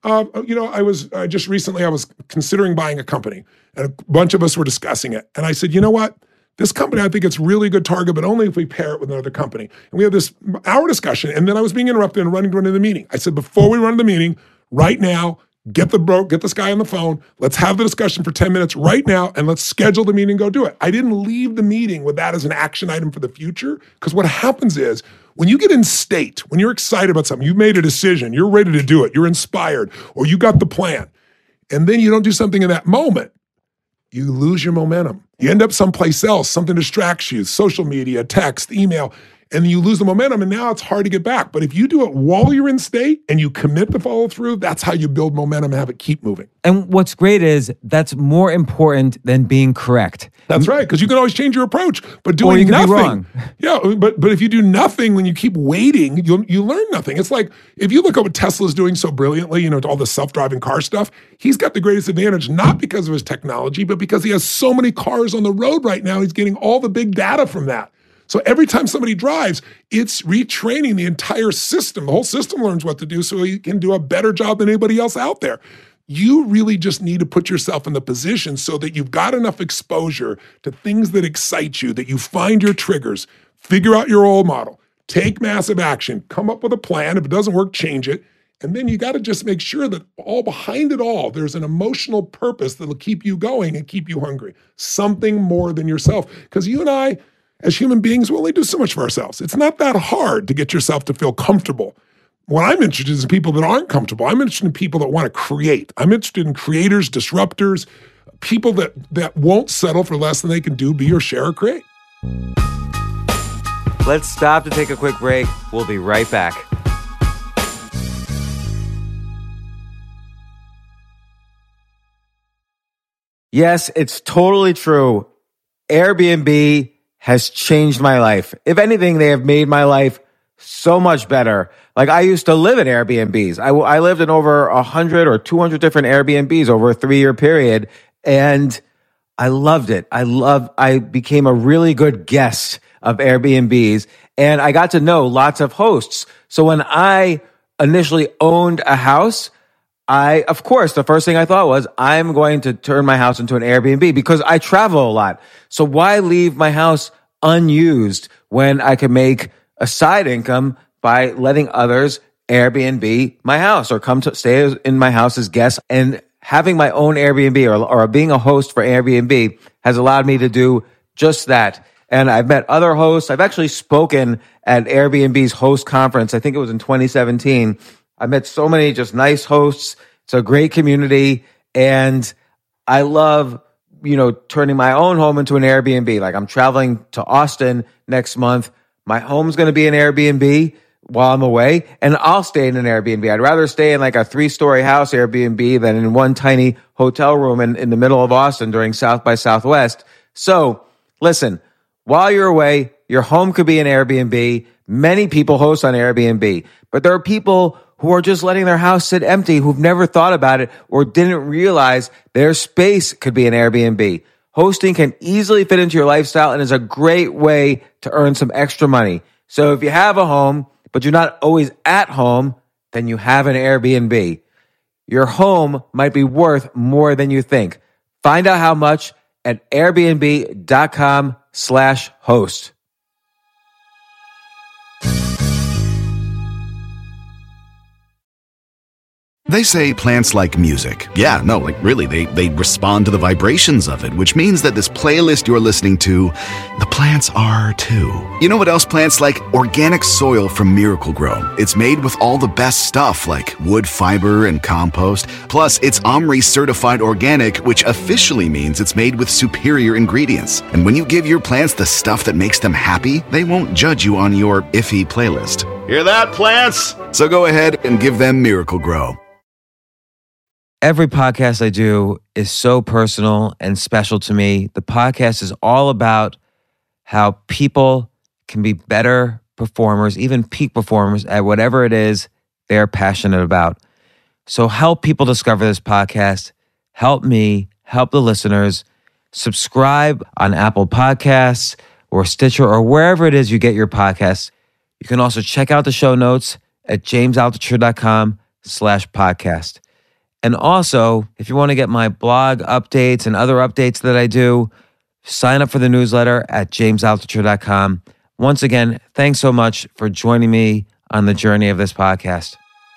D: uh, you know, I was uh, just recently, I was considering buying a company, and a bunch of us were discussing it. And I said, you know what? This company, I think it's really good target, but only if we pair it with another company. And we had this hour discussion, and then I was being interrupted and running to run to the meeting. I said, before we run to the meeting, right now, get the bro, get this guy on the phone. Let's have the discussion for ten minutes right now, and let's schedule the meeting and go do it. I didn't leave the meeting with that as an action item for the future, because what happens is, when you get in state, when you're excited about something, you've made a decision, you're ready to do it, you're inspired, or you got the plan, and then you don't do something in that moment, you lose your momentum. You end up someplace else, something distracts you, social media, text, email, and you lose the momentum, and now it's hard to get back. But if you do it while you're in state and you commit to follow through, that's how you build momentum and have it keep moving.
A: And what's great is that's more important than being correct.
D: That's right, because you can always change your approach, but doing
A: or you can
D: nothing.
A: Be wrong.
D: Yeah, but but if you do nothing when you keep waiting, you you learn nothing. It's like if you look at what Tesla's doing so brilliantly, you know, all the self-driving car stuff, he's got the greatest advantage, not because of his technology, but because he has so many cars on the road right now, he's getting all the big data from that. So every time somebody drives, it's retraining the entire system. The whole system learns what to do so he can do a better job than anybody else out there. You really just need to put yourself in the position so that you've got enough exposure to things that excite you, that you find your triggers, figure out your role model, take massive action, come up with a plan. If it doesn't work, change it. And then you got to just make sure that all behind it all, there's an emotional purpose that'll keep you going and keep you hungry. Something more than yourself. Because you and I, as human beings, we only do so much for ourselves. It's not that hard to get yourself to feel comfortable. What I'm interested in is people that aren't comfortable. I'm interested in people that want to create. I'm interested in creators, disruptors, people that, that won't settle for less than they can do, be or share or create.
A: Let's stop to take a quick break. We'll be right back. Yes, it's totally true. Airbnb has changed my life. If anything, they have made my life so much better. Like, I used to live in Airbnbs. I, I lived in over one hundred or two hundred different Airbnbs over a three-year period, and I loved it. I loved, I became a really good guest of Airbnbs, and I got to know lots of hosts. So when I initially owned a house, I, of course, the first thing I thought was, I'm going to turn my house into an Airbnb because I travel a lot. So why leave my house unused when I could make a side income by letting others Airbnb my house or come to stay in my house as guests? And having my own Airbnb or, or being a host for Airbnb has allowed me to do just that. And I've met other hosts. I've actually spoken at Airbnb's host conference. I think it was in twenty seventeen. I met so many just nice hosts. It's a great community. And I love, you know, turning my own home into an Airbnb. Like, I'm traveling to Austin next month. My home's going to be an Airbnb while I'm away, and I'll stay in an Airbnb. I'd rather stay in like a three-story house Airbnb than in one tiny hotel room in, in the middle of Austin during South by Southwest. So listen, while you're away, your home could be an Airbnb. Many people host on Airbnb, but there are people who are just letting their house sit empty, who've never thought about it or didn't realize their space could be an Airbnb. Hosting can easily fit into your lifestyle and is a great way to earn some extra money. So if you have a home, but you're not always at home, then you have an Airbnb. Your home might be worth more than you think. Find out how much at airbnb.com slash host.
F: They say plants like music. Yeah, no, like really, they, they respond to the vibrations of it, which means that this playlist you're listening to, the plants are too. You know what else plants like? Organic soil from Miracle Grow. It's made with all the best stuff like wood fiber and compost. Plus, it's OMRI certified organic, which officially means it's made with superior ingredients. And when you give your plants the stuff that makes them happy, they won't judge you on your iffy playlist. Hear that, plants? So go ahead and give them Miracle Grow.
A: Every podcast I do is so personal and special to me. The podcast is all about how people can be better performers, even peak performers at whatever it is they're passionate about. So help people discover this podcast. Help me, help the listeners. Subscribe on Apple Podcasts or Stitcher or wherever it is you get your podcasts. You can also check out the show notes at jamesaltucher.com slash podcast. And also, if you want to get my blog updates and other updates that I do, sign up for the newsletter at james altucher dot com. Once again, thanks so much for joining me on the journey of this podcast.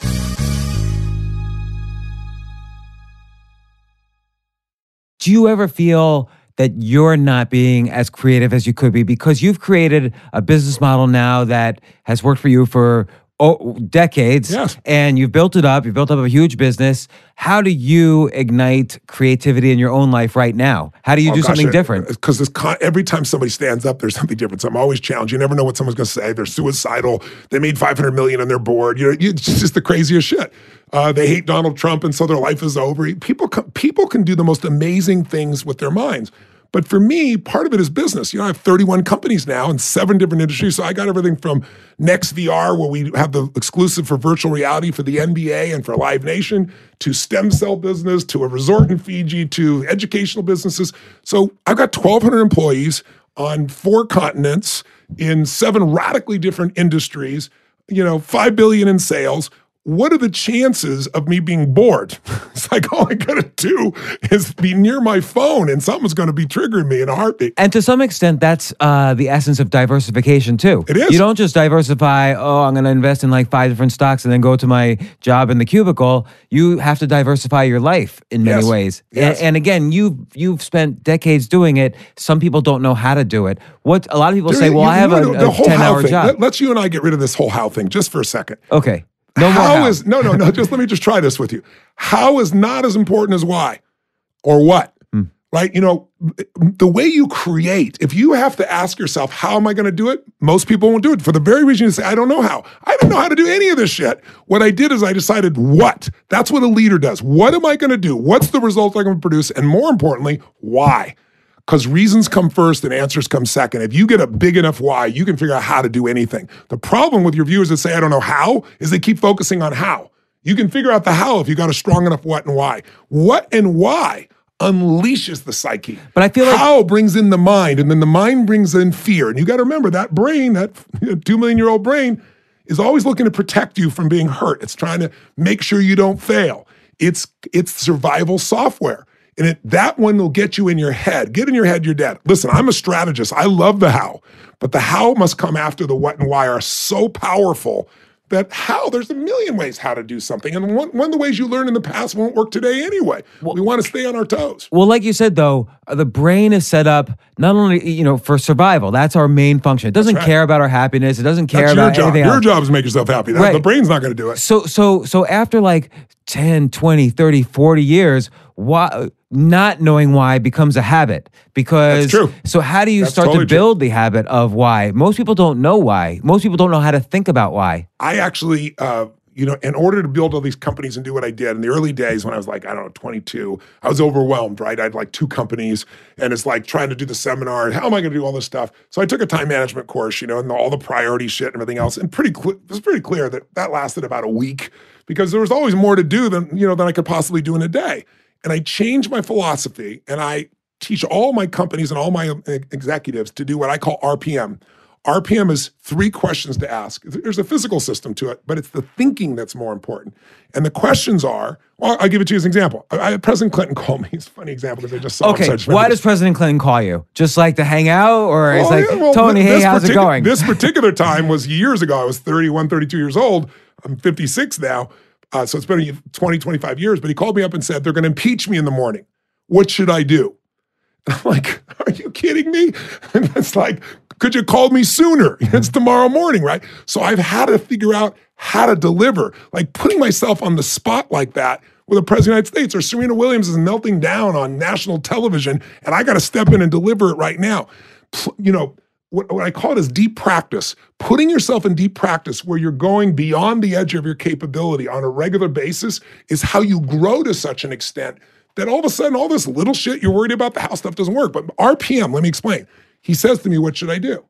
A: Do you ever feel that you're not being as creative as you could be because you've created a business model now that has worked for you for oh, decades,
D: Yes.
A: and you've built it up, you've built up a huge business. How do you ignite creativity in your own life right now? How do you
D: Oh,
A: do
D: gosh,
A: something
D: it-
A: different?
D: Because this con- every time somebody stands up, there's something different. So I'm always challenged. You never know what someone's going to say. They're suicidal. They made five hundred million on their board. You know, you, it's just the craziest shit. Uh, they hate Donald Trump, and so their life is over. People, can, people can do the most amazing things with their minds. But for me, part of it is business. You know, I have thirty-one companies now in seven different industries. So I got everything from Next V R, where we have the exclusive for virtual reality for the N B A and for Live Nation, to stem cell business, to a resort in Fiji, to educational businesses. So I've got twelve hundred employees on four continents in seven radically different industries, you know, five billion in sales. What are the chances of me being bored? It's like all I gotta do is be near my phone and something's gonna be triggering me in a heartbeat.
A: And to some extent, that's uh, the essence of diversification too.
D: It is.
A: You don't just diversify, oh, I'm going to invest in like five different stocks and then go to my job in the cubicle. You have to diversify your life in many
D: Yes.
A: ways.
D: Yes.
A: And, and again, you've, you've spent decades doing it. Some people don't know how to do it. What a lot of people
D: There-
A: say, well,
D: you-
A: I have
D: you
A: a,
D: know, the
A: a
D: whole
A: ten-hour
D: how thing.
A: job.
D: Let, let's you and I get rid of this whole how thing just for a second.
A: Okay. No more
D: How
A: how.
D: is no, no, no. Just let me just try this with you. How is not as important as why, or what,
A: Hmm.
D: right? You know, the way you create. If you have to ask yourself, "How am I going to do it?" Most people won't do it for the very reason you say, "I don't know how. I don't know how to do any of this shit." What I did is I decided what. That's what a leader does. What am I going to do? What's the result I'm going to produce? And more importantly, why? Because reasons come first and answers come second. If you get a big enough why, you can figure out how to do anything. The problem with your viewers that say, I don't know how, is they keep focusing on how. You can figure out the how if you got a strong enough what and why. What and why unleashes the psyche.
A: But I feel like-
D: how brings in the mind, and then the mind brings in fear. And you got to remember that brain, that two million year old brain, is always looking to protect you from being hurt. It's trying to make sure you don't fail. It's it's survival software. And it, that one will get you in your head. Get in your head, you're dead. Listen, I'm a strategist. I love the how. But the how must come after the what and why are so powerful that how, there's a million ways how to do something. And one, one of the ways you learned in the past won't work today anyway. We want to stay on our toes.
A: Well, like you said, though, uh, the brain is set up not only, you know, for survival. That's our main function. It doesn't
D: right.
A: care about our happiness. It doesn't care
D: That's your
A: about
D: job.
A: anything
D: Your
A: else.
D: job is to make yourself happy. That-
A: Right.
D: The brain's not going to do it.
A: So, so, so after like ten, twenty, thirty, forty years, why, not knowing why becomes a habit. Because,
D: That's true.
A: so how do you
D: That's
A: start
D: totally
A: to
D: true.
A: build the habit of why? Most people don't know why. Most people don't know how to think about why.
D: I actually, uh, you know, in order to build all these companies and do what I did in the early days when I was like, I don't know, twenty-two, I was overwhelmed, right? I had like two companies and it's like trying to do the seminar. How am I going to do all this stuff? So I took a time management course, you know, and all the priority shit and everything else. And pretty cl- it was pretty clear that that lasted about a week because there was always more to do than, you know, than I could possibly do in a day. And I changed my philosophy and I teach all my companies and all my executives to do what I call R P M. R P M is three questions to ask. There's a physical system to it, but it's the thinking that's more important. And the questions are, well, I'll give it to you as an example. I, I had President Clinton call me. It's a funny example because I just saw him.
A: Okay,
D: so I just
A: why
D: remembered
A: does President Clinton call you? Just like to hang out? Or is
D: Oh,
A: like,
D: yeah, well,
A: Tony,
D: th-
A: hey,
D: this
A: how's it
D: particu-
A: going?
D: This particular time was years ago. I was thirty-one, thirty-two years old. I'm fifty-six now. Uh, so it's been twenty, twenty-five years. But he called me up and said, they're going to impeach me in the morning. What should I do? And I'm like, are you kidding me? And it's like, could you call me sooner? It's tomorrow morning, right? So I've had to figure out how to deliver. Like putting myself on the spot like that with the President of the United States, or Serena Williams is melting down on national television, and I got to step in and deliver it right now. Pl- You know, what, what I call it is deep practice. Putting yourself in deep practice where you're going beyond the edge of your capability on a regular basis is how you grow to such an extent that all of a sudden all this little shit you're worried about, the house stuff doesn't work. But R P M, let me explain. He says to me, what should I do?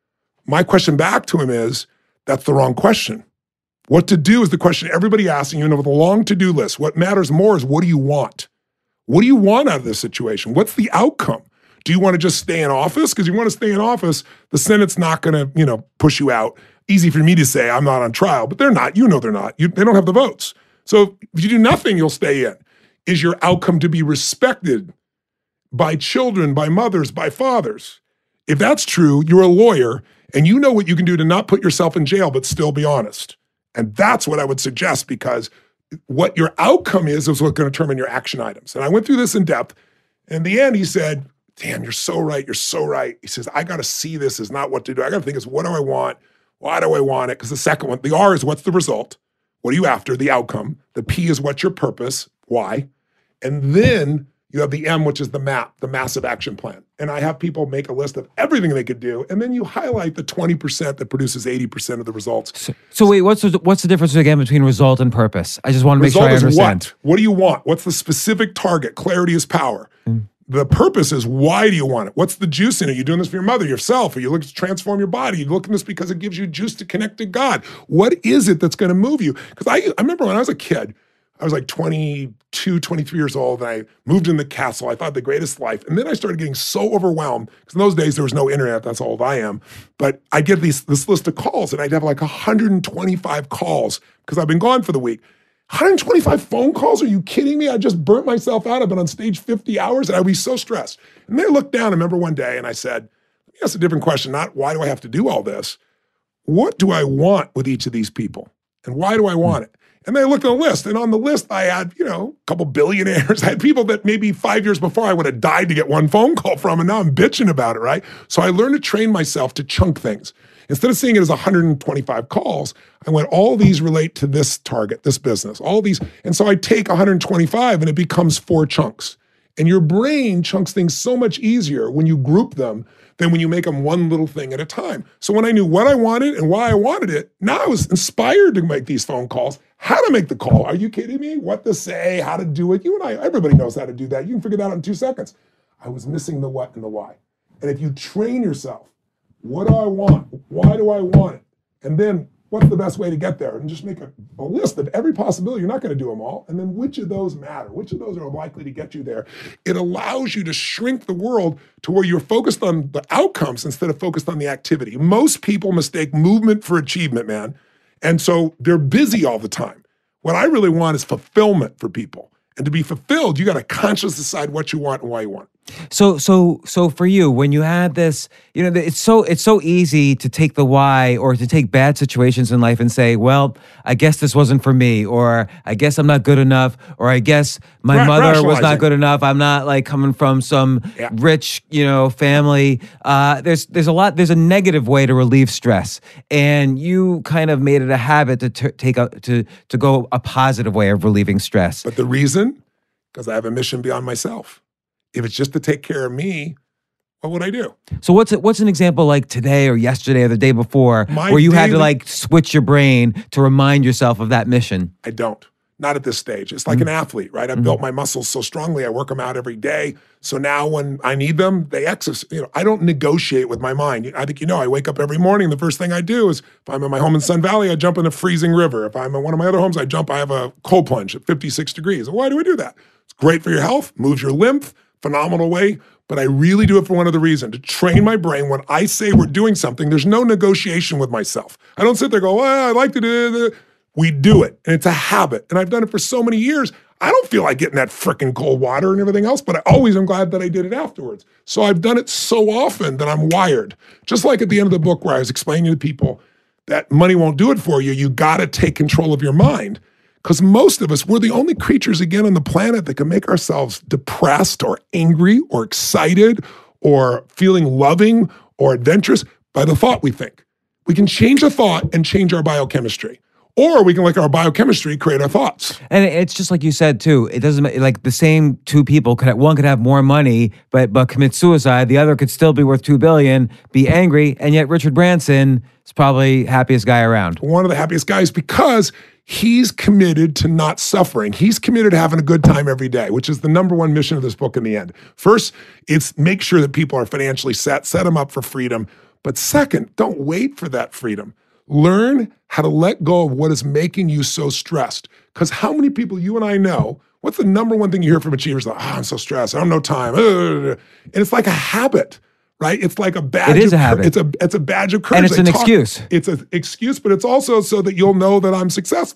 D: My question back to him is, that's the wrong question. What to do is the question everybody asking you, and with a long to-do list. What matters more is, what do you want? What do you want out of this situation? What's the outcome? Do you want to just stay in office? Because you want to stay in office, the Senate's not going to, you know, push you out. Easy for me to say I'm not on trial, but they're not. You know they're not. You, they don't have the votes. So if you do nothing, you'll stay in. is your outcome to be respected by children, by mothers, by fathers? If that's true, you're a lawyer and you know what you can do to not put yourself in jail but still be honest. And that's what I would suggest, because what your outcome is is what's going to determine your action items. And I went through this in depth. In the end, he said, damn, you're so right. You're so right. He says, I got to see this as not what to do. I got to think is, what do I want? Why do I want it? Because the second one, the R is what's the result? What are you after? The outcome. The P is what's your purpose? Why? And then you have the M, which is the map, the massive action plan. And I have people make a list of everything they could do, and then you highlight the twenty percent that produces eighty percent of the results.
A: So, so wait, what's the, what's the difference again between result and purpose? I just want to make
D: Result
A: sure I
D: is
A: understand.
D: what? What do you want? What's the specific target? Clarity is power. Mm. The purpose is, why do you want it? What's the juice in it? Are you doing this for your mother, yourself? Are you looking to transform your body? Are you looking at this because it gives you juice to connect to God? What is it that's going to move you? Because I, I remember when I was a kid, I was like twenty-two, twenty-three years old, and I moved in the castle. I thought the greatest life. And then I started getting so overwhelmed, because in those days there was no internet. That's how old I am. But I get these this list of calls, and I'd have like one hundred twenty-five calls because I've been gone for the week. one hundred twenty-five phone calls? Are you kidding me? I just burnt myself out. I've been on stage fifty hours, and I'd be so stressed. And then I looked down, I remember one day, and I said, let me ask a different question, not why do I have to do all this? What do I want with each of these people? And why do I want it? And then I looked at the list, and on the list I had, you know, a couple billionaires. I had people that maybe five years before I would have died to get one phone call from, and now I'm bitching about it, right? So I learned to train myself to chunk things. Instead of seeing it as one hundred twenty-five calls, I went, all these relate to this target, this business, all these. And so I take one hundred twenty-five and it becomes four chunks. And your brain chunks things so much easier when you group them than when you make them one little thing at a time. So when I knew what I wanted and why I wanted it, now I was inspired to make these phone calls, how to make the call. Are you kidding me? What to say, how to do it. You and I, everybody knows how to do that. You can figure that out in two seconds. I was missing the what and the why. And if you train yourself, what do I want? Why do I want it? And then what's the best way to get there? And just make a, a list of every possibility. You're not going to do them all. And then which of those matter? Which of those are likely to get you there? It allows you to shrink the world to where you're focused on the outcomes instead of focused on the activity. Most people mistake movement for achievement, man. And so they're busy all the time. What I really want is fulfillment for people. And to be fulfilled, you got to consciously decide what you want and why you want it.
A: So, so, so for you, when you had this, you know, it's so it's so easy to take the why or to take bad situations in life and say, well, I guess this wasn't for me, or I guess I'm not good enough, or I guess my
D: Ra-
A: mother was not good enough. I'm not like coming from some
D: yeah.
A: rich, you know, family. Uh, there's there's a lot. There's a negative way to relieve stress, and you kind of made it a habit to t- take a to to go a positive way of relieving stress.
D: But the reason, because I have a mission beyond myself. If it's just to take care of me, what would I do?
A: So what's what's an example like today or yesterday or the day before
D: My
A: where you had to
D: daily-
A: like switch your brain to remind yourself of that mission?
D: I don't. Not at this stage. It's like mm-hmm. an athlete, right? I mm-hmm. built my muscles so strongly. I work them out every day. So now when I need them, they exercise. You know, I don't negotiate with my mind. I think you know, I wake up every morning. The first thing I do is, if I'm in my home in Sun Valley, I jump in a freezing river. If I'm in one of my other homes, I jump. I have a cold plunge at fifty-six degrees. Why do I do that? It's great for your health, moves your lymph, phenomenal way. But I really do it for one other reason, to train my brain. When I say we're doing something, there's no negotiation with myself. I don't sit there and go, well, I like to do it. We do it. And it's a habit. And I've done it for so many years. I don't feel like getting that frickin' cold water and everything else, but I always am glad that I did it afterwards. So I've done it so often that I'm wired. Just like at the end of the book where I was explaining to people that money won't do it for you. You got to take control of your mind. Because most of us, we're the only creatures, again, on the planet that can make ourselves depressed or angry or excited or feeling loving or adventurous by the thought we think. We can change a thought and change our biochemistry. Or we can let our biochemistry create our thoughts.
A: And it's just like you said, too. It doesn't matter, like the same two people, could have, one could have more money, but but commit suicide. The other could still be worth two billion dollars, be angry, and yet Richard Branson is probably happiest guy around.
D: One of the happiest guys because he's committed to not suffering. He's committed to having a good time every day, which is the number one mission of this book in the end. First, it's make sure that people are financially set, set them up for freedom. But second, don't wait for that freedom. Learn how to let go of what is making you so stressed. Because how many people you and I know, what's the number one thing you hear from achievers? Like, oh, I'm so stressed. I don't have no time. And it's like a habit, right? It's like a badge.
A: It is
D: of,
A: a habit.
D: It's a, it's a badge of courage.
A: And it's
D: I
A: an
D: talk,
A: excuse.
D: It's an excuse, but it's also so that you'll know that I'm successful.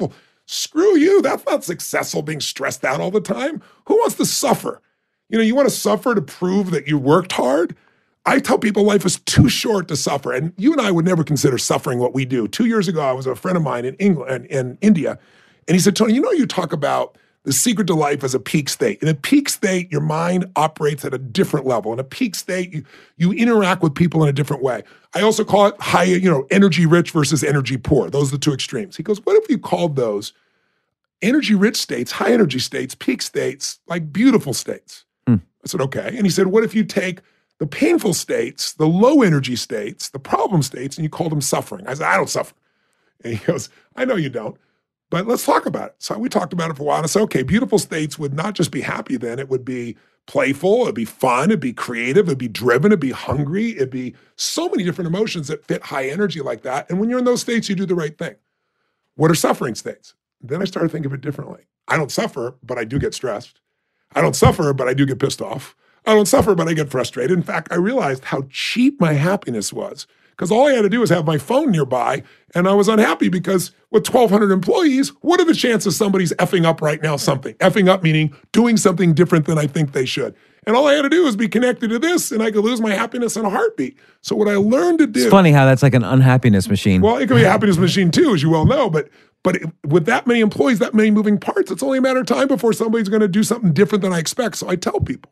D: Screw you. That's not successful, being stressed out all the time. Who wants to suffer? You know, you want to suffer to prove that you worked hard? I tell people life is too short to suffer. And you and I would never consider suffering what we do. Two years ago, I was with a friend of mine in England, in India, and he said, Tony, you know, you talk about the secret to life as a peak state. In a peak state, your mind operates at a different level. In a peak state, you, you interact with people in a different way. I also call it high, you know, energy rich versus energy poor. Those are the two extremes. He goes, what if you called those energy rich states, high energy states, peak states, like beautiful states? Hmm. I said, okay. And he said, what if you take the painful states, the low energy states, the problem states, and you call them suffering? I said, I don't suffer. And he goes, I know you don't. But let's talk about it. So we talked about it for a while. And I said, okay, beautiful states would not just be happy then. It would be playful. It'd be fun. It'd be creative. It'd be driven. It'd be hungry. It'd be so many different emotions that fit high energy like that. And when you're in those states, you do the right thing. What are suffering states? Then I started thinking of it differently. I don't suffer, but I do get stressed. I don't suffer, but I do get pissed off. I don't suffer, but I get frustrated. In fact, I realized how cheap my happiness was. Because all I had to do was have my phone nearby, and I was unhappy because with twelve hundred employees, what are the chances somebody's effing up right now something? Effing up meaning doing something different than I think they should. And all I had to do was be connected to this, and I could lose my happiness in a heartbeat. So what I learned to do—
A: It's funny how that's like an unhappiness machine.
D: Well, it can be a happiness machine too, as you well know, but but it, with that many employees, that many moving parts, it's only a matter of time before somebody's going to do something different than I expect. So I tell people,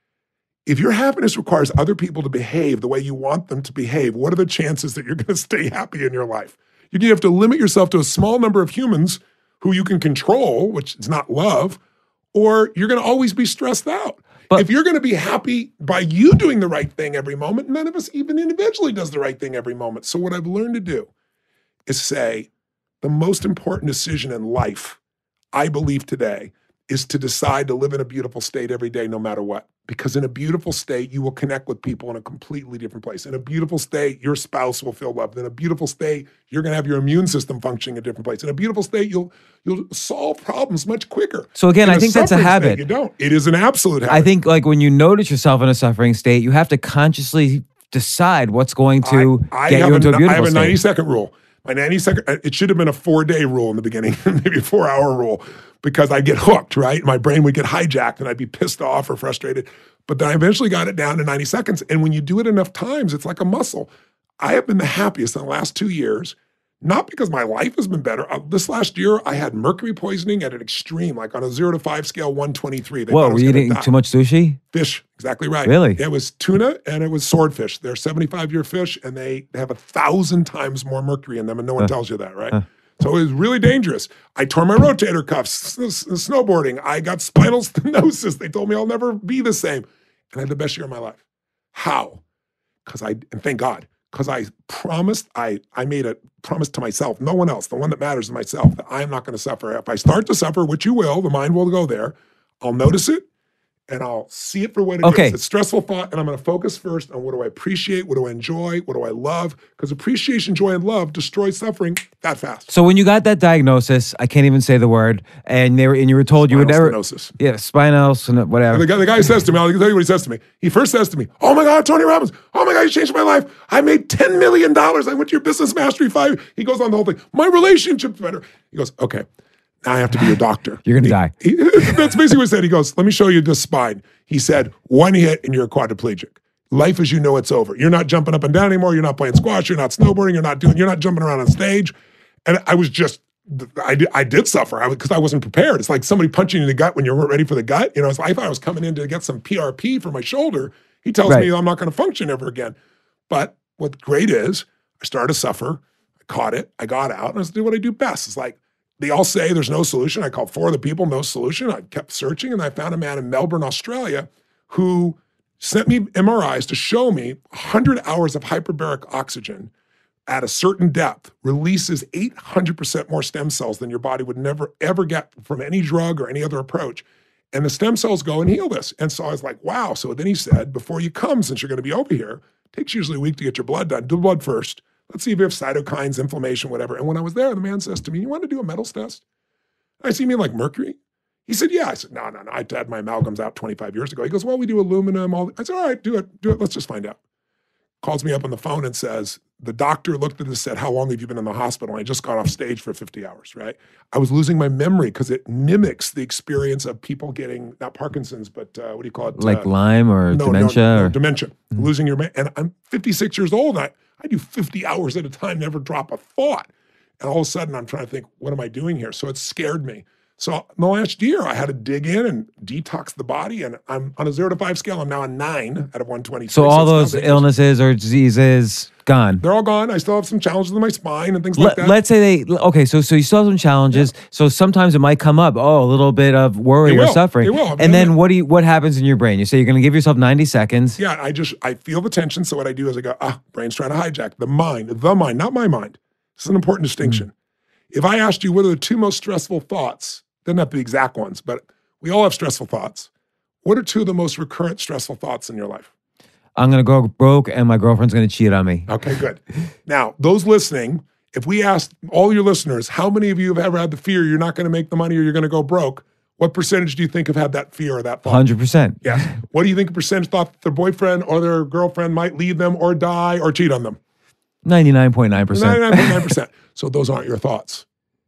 D: if your happiness requires other people to behave the way you want them to behave, what are the chances that you're going to stay happy in your life? You have to limit yourself to a small number of humans who you can control, which is not love, or you're going to always be stressed out. But if you're going to be happy by you doing the right thing every moment, none of us even individually does the right thing every moment. So what I've learned to do is say the most important decision in life, I believe today, is to decide to live in a beautiful state every day, no matter what. Because in a beautiful state, you will connect with people in a completely different place. In a beautiful state, your spouse will feel loved. In a beautiful state, you're going to have your immune system functioning in a different place. In a beautiful state, you'll you'll solve problems much quicker.
A: So again,
D: in
A: I think that's a habit.
D: State, you don't. It is an absolute habit.
A: I think like when you notice yourself in a suffering state, you have to consciously decide what's going to
D: I, I
A: get you into a, a beautiful
D: I have a
A: state.
D: ninety second rule. My ninety second, it should have been a four day rule in the beginning, maybe a four hour rule, because I'd get hooked, right? My brain would get hijacked and I'd be pissed off or frustrated. But then I eventually got it down to ninety seconds. And when you do it enough times, it's like a muscle. I have been the happiest in the last two years, not because my life has been better. Uh, this last year, I had mercury poisoning at an extreme, like on a zero to five scale, one twenty-three. They
A: Whoa, were you eating die. too much sushi?
D: Fish, exactly right.
A: Really?
D: It was tuna and it was swordfish. They're seventy-five year fish and they have a thousand times more mercury in them and no one uh, tells you that, right? Uh. So it was really dangerous. I tore my rotator cuffs, s- s- snowboarding. I got spinal stenosis. They told me I'll never be the same. And I had the best year of my life. How? Because I, and thank God, because I promised, I, I made a promise to myself, no one else, the one that matters is myself, that I am not going to suffer. If I start to suffer, which you will, the mind will go there, I'll notice it, and I'll see it for what it
A: okay.
D: is. It's stressful thought, and I'm going to focus first on what do I appreciate, what do I enjoy, what do I love, because appreciation, joy, and love destroys suffering that fast.
A: So when you got that diagnosis, I can't even say the word, and they were, and you were told
D: spinal
A: you would never—
D: stenosis.
A: Yeah, spinal, whatever.
D: And the guy, the guy says to me, I'll tell you what he says to me. He first says to me, oh my God, Tony Robbins, oh my God, you changed my life. I made ten million dollars. I went to your Business Mastery five. He goes on the whole thing. My relationship's better. He goes, okay. Now I have to be your doctor.
A: You're going to die.
D: He, that's basically what he said. He goes, let me show you this spine. He said, one hit and you're a quadriplegic. Life as you know it's over. You're not jumping up and down anymore. You're not playing squash. You're not snowboarding. You're not doing, you're not jumping around on stage. And I was just, I did, I did suffer because I, I wasn't prepared. It's like somebody punching you in the gut when you weren't ready for the gut. You know, so I thought I was coming in to get some P R P for my shoulder. He tells
A: right.
D: me I'm not going to function ever again. But what's great is I started to suffer. I caught it. I got out and I did what I do best. It's like, they all say there's no solution. I called four other people, no solution. I kept searching, and I found a man in Melbourne, Australia, who sent me M R Is to show me one hundred hours of hyperbaric oxygen at a certain depth releases eight hundred percent more stem cells than your body would never, ever get from any drug or any other approach. And the stem cells go and heal this. And so I was like, wow. So then he said, before you come, since you're going to be over here, it takes usually a week to get your blood done. Do blood first. Let's see if you have cytokines, inflammation, whatever. And when I was there, the man says to me, you want to do a metals test? I see, you mean like mercury? He said, yeah. I said, no, no, no. I had my amalgams out twenty-five years ago. He goes, well, we do aluminum. All. I said, all right, do it. Do it. Let's just find out. calls me up on the phone and says, the doctor looked at this and said, how long have you been in the hospital? And I just got off stage for fifty hours, right? I was losing my memory because it mimics the experience of people getting, not Parkinson's, but uh, what do you call it?
A: Like
D: uh,
A: Lyme or
D: no,
A: dementia?
D: No, no,
A: or?
D: dementia. Mm-hmm. Losing your, me- and I'm fifty-six years old, and I, I do fifty hours at a time, never drop a thought. And all of a sudden, I'm trying to think, what am I doing here? So it scared me. So the last year, I had to dig in and detox the body, and I'm on a zero to five scale. I'm now a nine out of one twenty-three.
A: So all those illnesses or diseases gone.
D: They're all gone. I still have some challenges with my spine and things
A: Let,
D: like that.
A: Let's say they okay. So so you still have some challenges. Yeah. So sometimes it might come up. Oh, a little bit of worry or suffering.
D: It will.
A: And then what do you? What happens in your brain? You say you're going to give yourself ninety seconds.
D: Yeah, I just I feel the tension. So what I do is I go, ah, brain's trying to hijack the mind, the mind, not my mind. This is an important distinction. Mm. If I asked you what are the two most stressful thoughts, doesn't have to be exact ones, but we all have stressful thoughts. What are two of the most recurrent stressful thoughts in your life?
A: I'm going to go broke and my girlfriend's going to cheat on me.
D: Okay, good. Now, those listening, if we asked all your listeners, how many of you have ever had the fear you're not going to make the money or you're going to go broke? What percentage do you think have had that fear or that thought?
A: one hundred percent.
D: Yeah. What do you think a percentage thought that their boyfriend or their girlfriend might leave them or die or cheat on them?
A: ninety-nine point nine percent.
D: ninety-nine point nine percent. So those aren't your thoughts.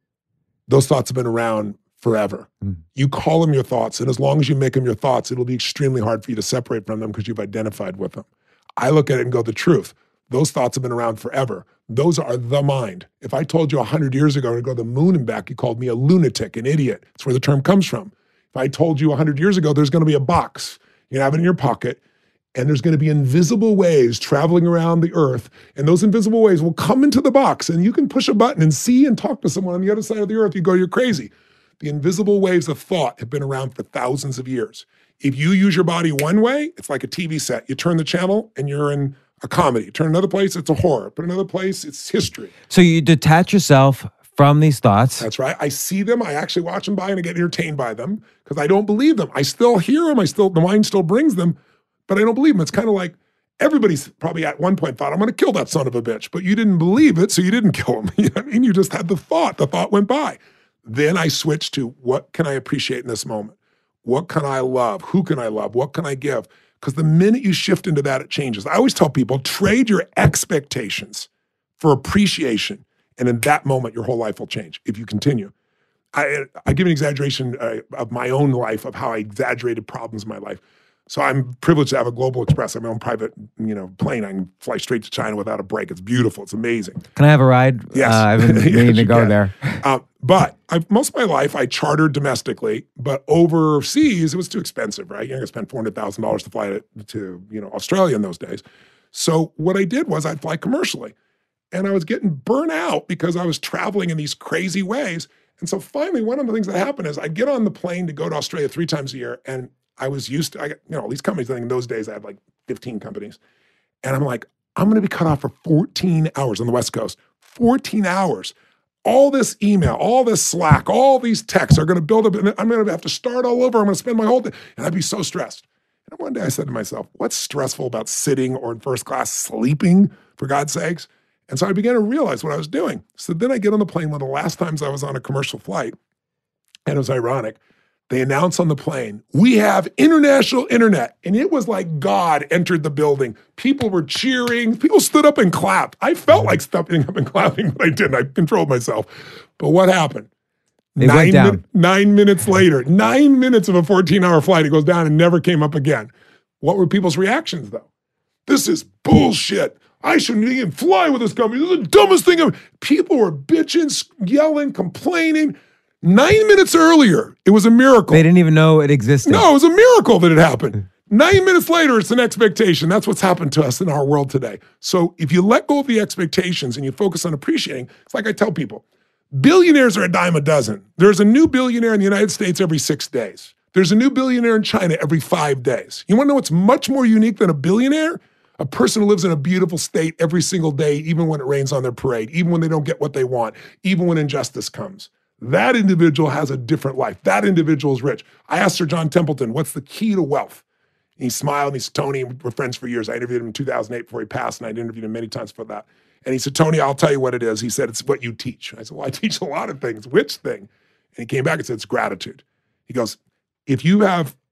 D: Those thoughts have been around forever. Mm. You call them your thoughts, and as long as you make them your thoughts, it'll be extremely hard for you to separate from them because you've identified with them. I look at it and go, the truth. Those thoughts have been around forever. Those are the mind. If I told you one hundred years ago to go to the moon and back, you called me a lunatic, an idiot. That's where the term comes from. If I told you one hundred years ago there's going to be a box, you have it in your pocket, and there's going to be invisible waves traveling around the earth, and those invisible waves will come into the box, and you can push a button and see and talk to someone on the other side of the earth, you go, you're crazy. The invisible waves of thought have been around for thousands of years. If you use your body one way, it's like a T V set. You turn the channel, and you're in a comedy. Turn another place, it's a horror. Put another place, it's history.
A: So you detach yourself from these thoughts.
D: That's right. I see them. I actually watch them by, and I get entertained by them because I don't believe them. I still hear them. I still, the mind still brings them, but I don't believe them. It's kind of like everybody's probably at one point thought, I'm going to kill that son of a bitch, but you didn't believe it, so you didn't kill him. You know what I mean? You just had the thought. The thought went by. Then I switched to what can I appreciate in this moment? What can I love? Who can I love? What can I give? Because the minute you shift into that, it changes. I always tell people, trade your expectations for appreciation, and in that moment, your whole life will change if you continue. I, I give an exaggeration uh, of my own life, of how I exaggerated problems in my life. So I'm privileged to have a Global Express. I have my own private, you know, plane. I can fly straight to China without a break. It's beautiful. It's amazing.
A: Can I have a ride?
D: Yes.
A: Uh, I've been meaning
D: yes,
A: to go
D: can.
A: there.
D: Uh, but I've, most of my life, I chartered domestically, but overseas, it was too expensive, right? You're going to spend four hundred thousand dollars to fly to, to, you know, Australia in those days. So what I did was I'd fly commercially. And I was getting burnt out because I was traveling in these crazy ways. And so finally, one of the things that happened is I'd get on the plane to go to Australia three times a year, and I was used to, I got, you know, all these companies, I think in those days I had like fifteen companies. And I'm like, I'm going to be cut off for fourteen hours on the West Coast. fourteen hours. All this email, all this Slack, all these texts are going to build up. And I'm going to have to start all over. I'm going to spend my whole day. And I'd be so stressed. And one day I said to myself, what's stressful about sitting or in first class sleeping, for God's sakes? And so I began to realize what I was doing. So then I get on the plane. One of the last times I was on a commercial flight, and it was ironic, they announced on the plane, we have international internet. And it was like God entered the building. People were cheering. People stood up and clapped. I felt like stepping up and clapping, but I didn't. I controlled myself. But what happened?
A: It
D: nine,
A: went down.
D: min- nine minutes later, nine minutes of a fourteen-hour flight, it goes down and never came up again. What were people's reactions, though? This is bullshit. I shouldn't even fly with this company. This is the dumbest thing ever. People were bitching, yelling, complaining. Nine minutes earlier, it was a miracle.
A: They didn't even know it existed.
D: No, it was a miracle that it happened. Nine minutes later, it's an expectation. That's what's happened to us in our world today. So if you let go of the expectations and you focus on appreciating, it's like I tell people, billionaires are a dime a dozen. There's a new billionaire in the United States every six days. There's a new billionaire in China every five days. You want to know what's much more unique than a billionaire? A person who lives in a beautiful state every single day, even when it rains on their parade, even when they don't get what they want, even when injustice comes. That individual has a different life. That individual is rich. I asked Sir John Templeton, what's the key to wealth? And he smiled, and he said, Tony, we're friends for years. I interviewed him in two thousand eight before he passed, and I'd interviewed him many times for that. And he said, Tony, I'll tell you what it is. He said, it's what you teach. I said, well, I teach a lot of things. Which thing? And he came back and said, it's gratitude. He goes, if you have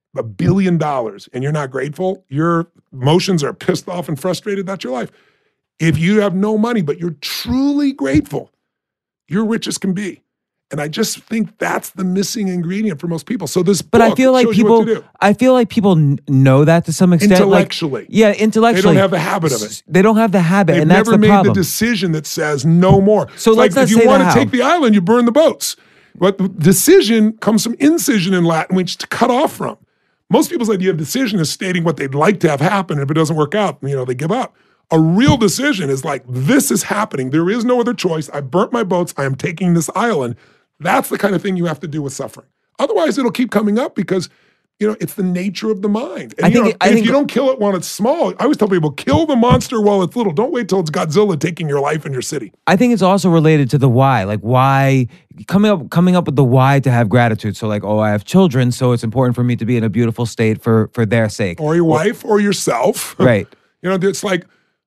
D: a billion dollars and you're not grateful, your emotions are pissed off and frustrated, that's your life. If you have no money, but you're truly grateful, you're rich as can be. And I just think that's the missing ingredient for most people. So this
A: But
D: book
A: I feel like
D: shows you what
A: people,
D: to do.
A: I feel like people kn- know that to some extent. Like-
D: Intellectually.
A: yeah, intellectually.
D: They don't have the habit of it.
A: They don't have the habit,
D: They've
A: and that's
D: never
A: the
D: made
A: problem.
D: the decision that says no more.
A: So
D: It's
A: let's
D: like
A: not
D: if you
A: say
D: want
A: the
D: to
A: how.
D: take the island, you burn the boats. But the decision comes from incision in Latin, which to cut off from. Most people's idea of decision is stating what they'd like to have happen. If it doesn't work out, you know, they give up. A real decision is like, this is happening. There is no other choice. I burnt my boats. I am taking this island. That's the kind of thing you have to do with suffering. Otherwise, it'll keep coming up because, you know, it's the nature of the mind. And
A: I
D: you
A: think
D: know,
A: it- I
D: if
A: think-
D: you don't kill it while it's small, I always tell people, kill the monster while it's little. Don't wait till it's Godzilla taking your life and your city.
A: I think it's also related to the why. Like why coming up coming up with the why to have gratitude. So like, oh, I have children, so it's important for me to be in a beautiful state for for their sake.
D: Or your wife or yourself.
A: Right.
D: You know, it's like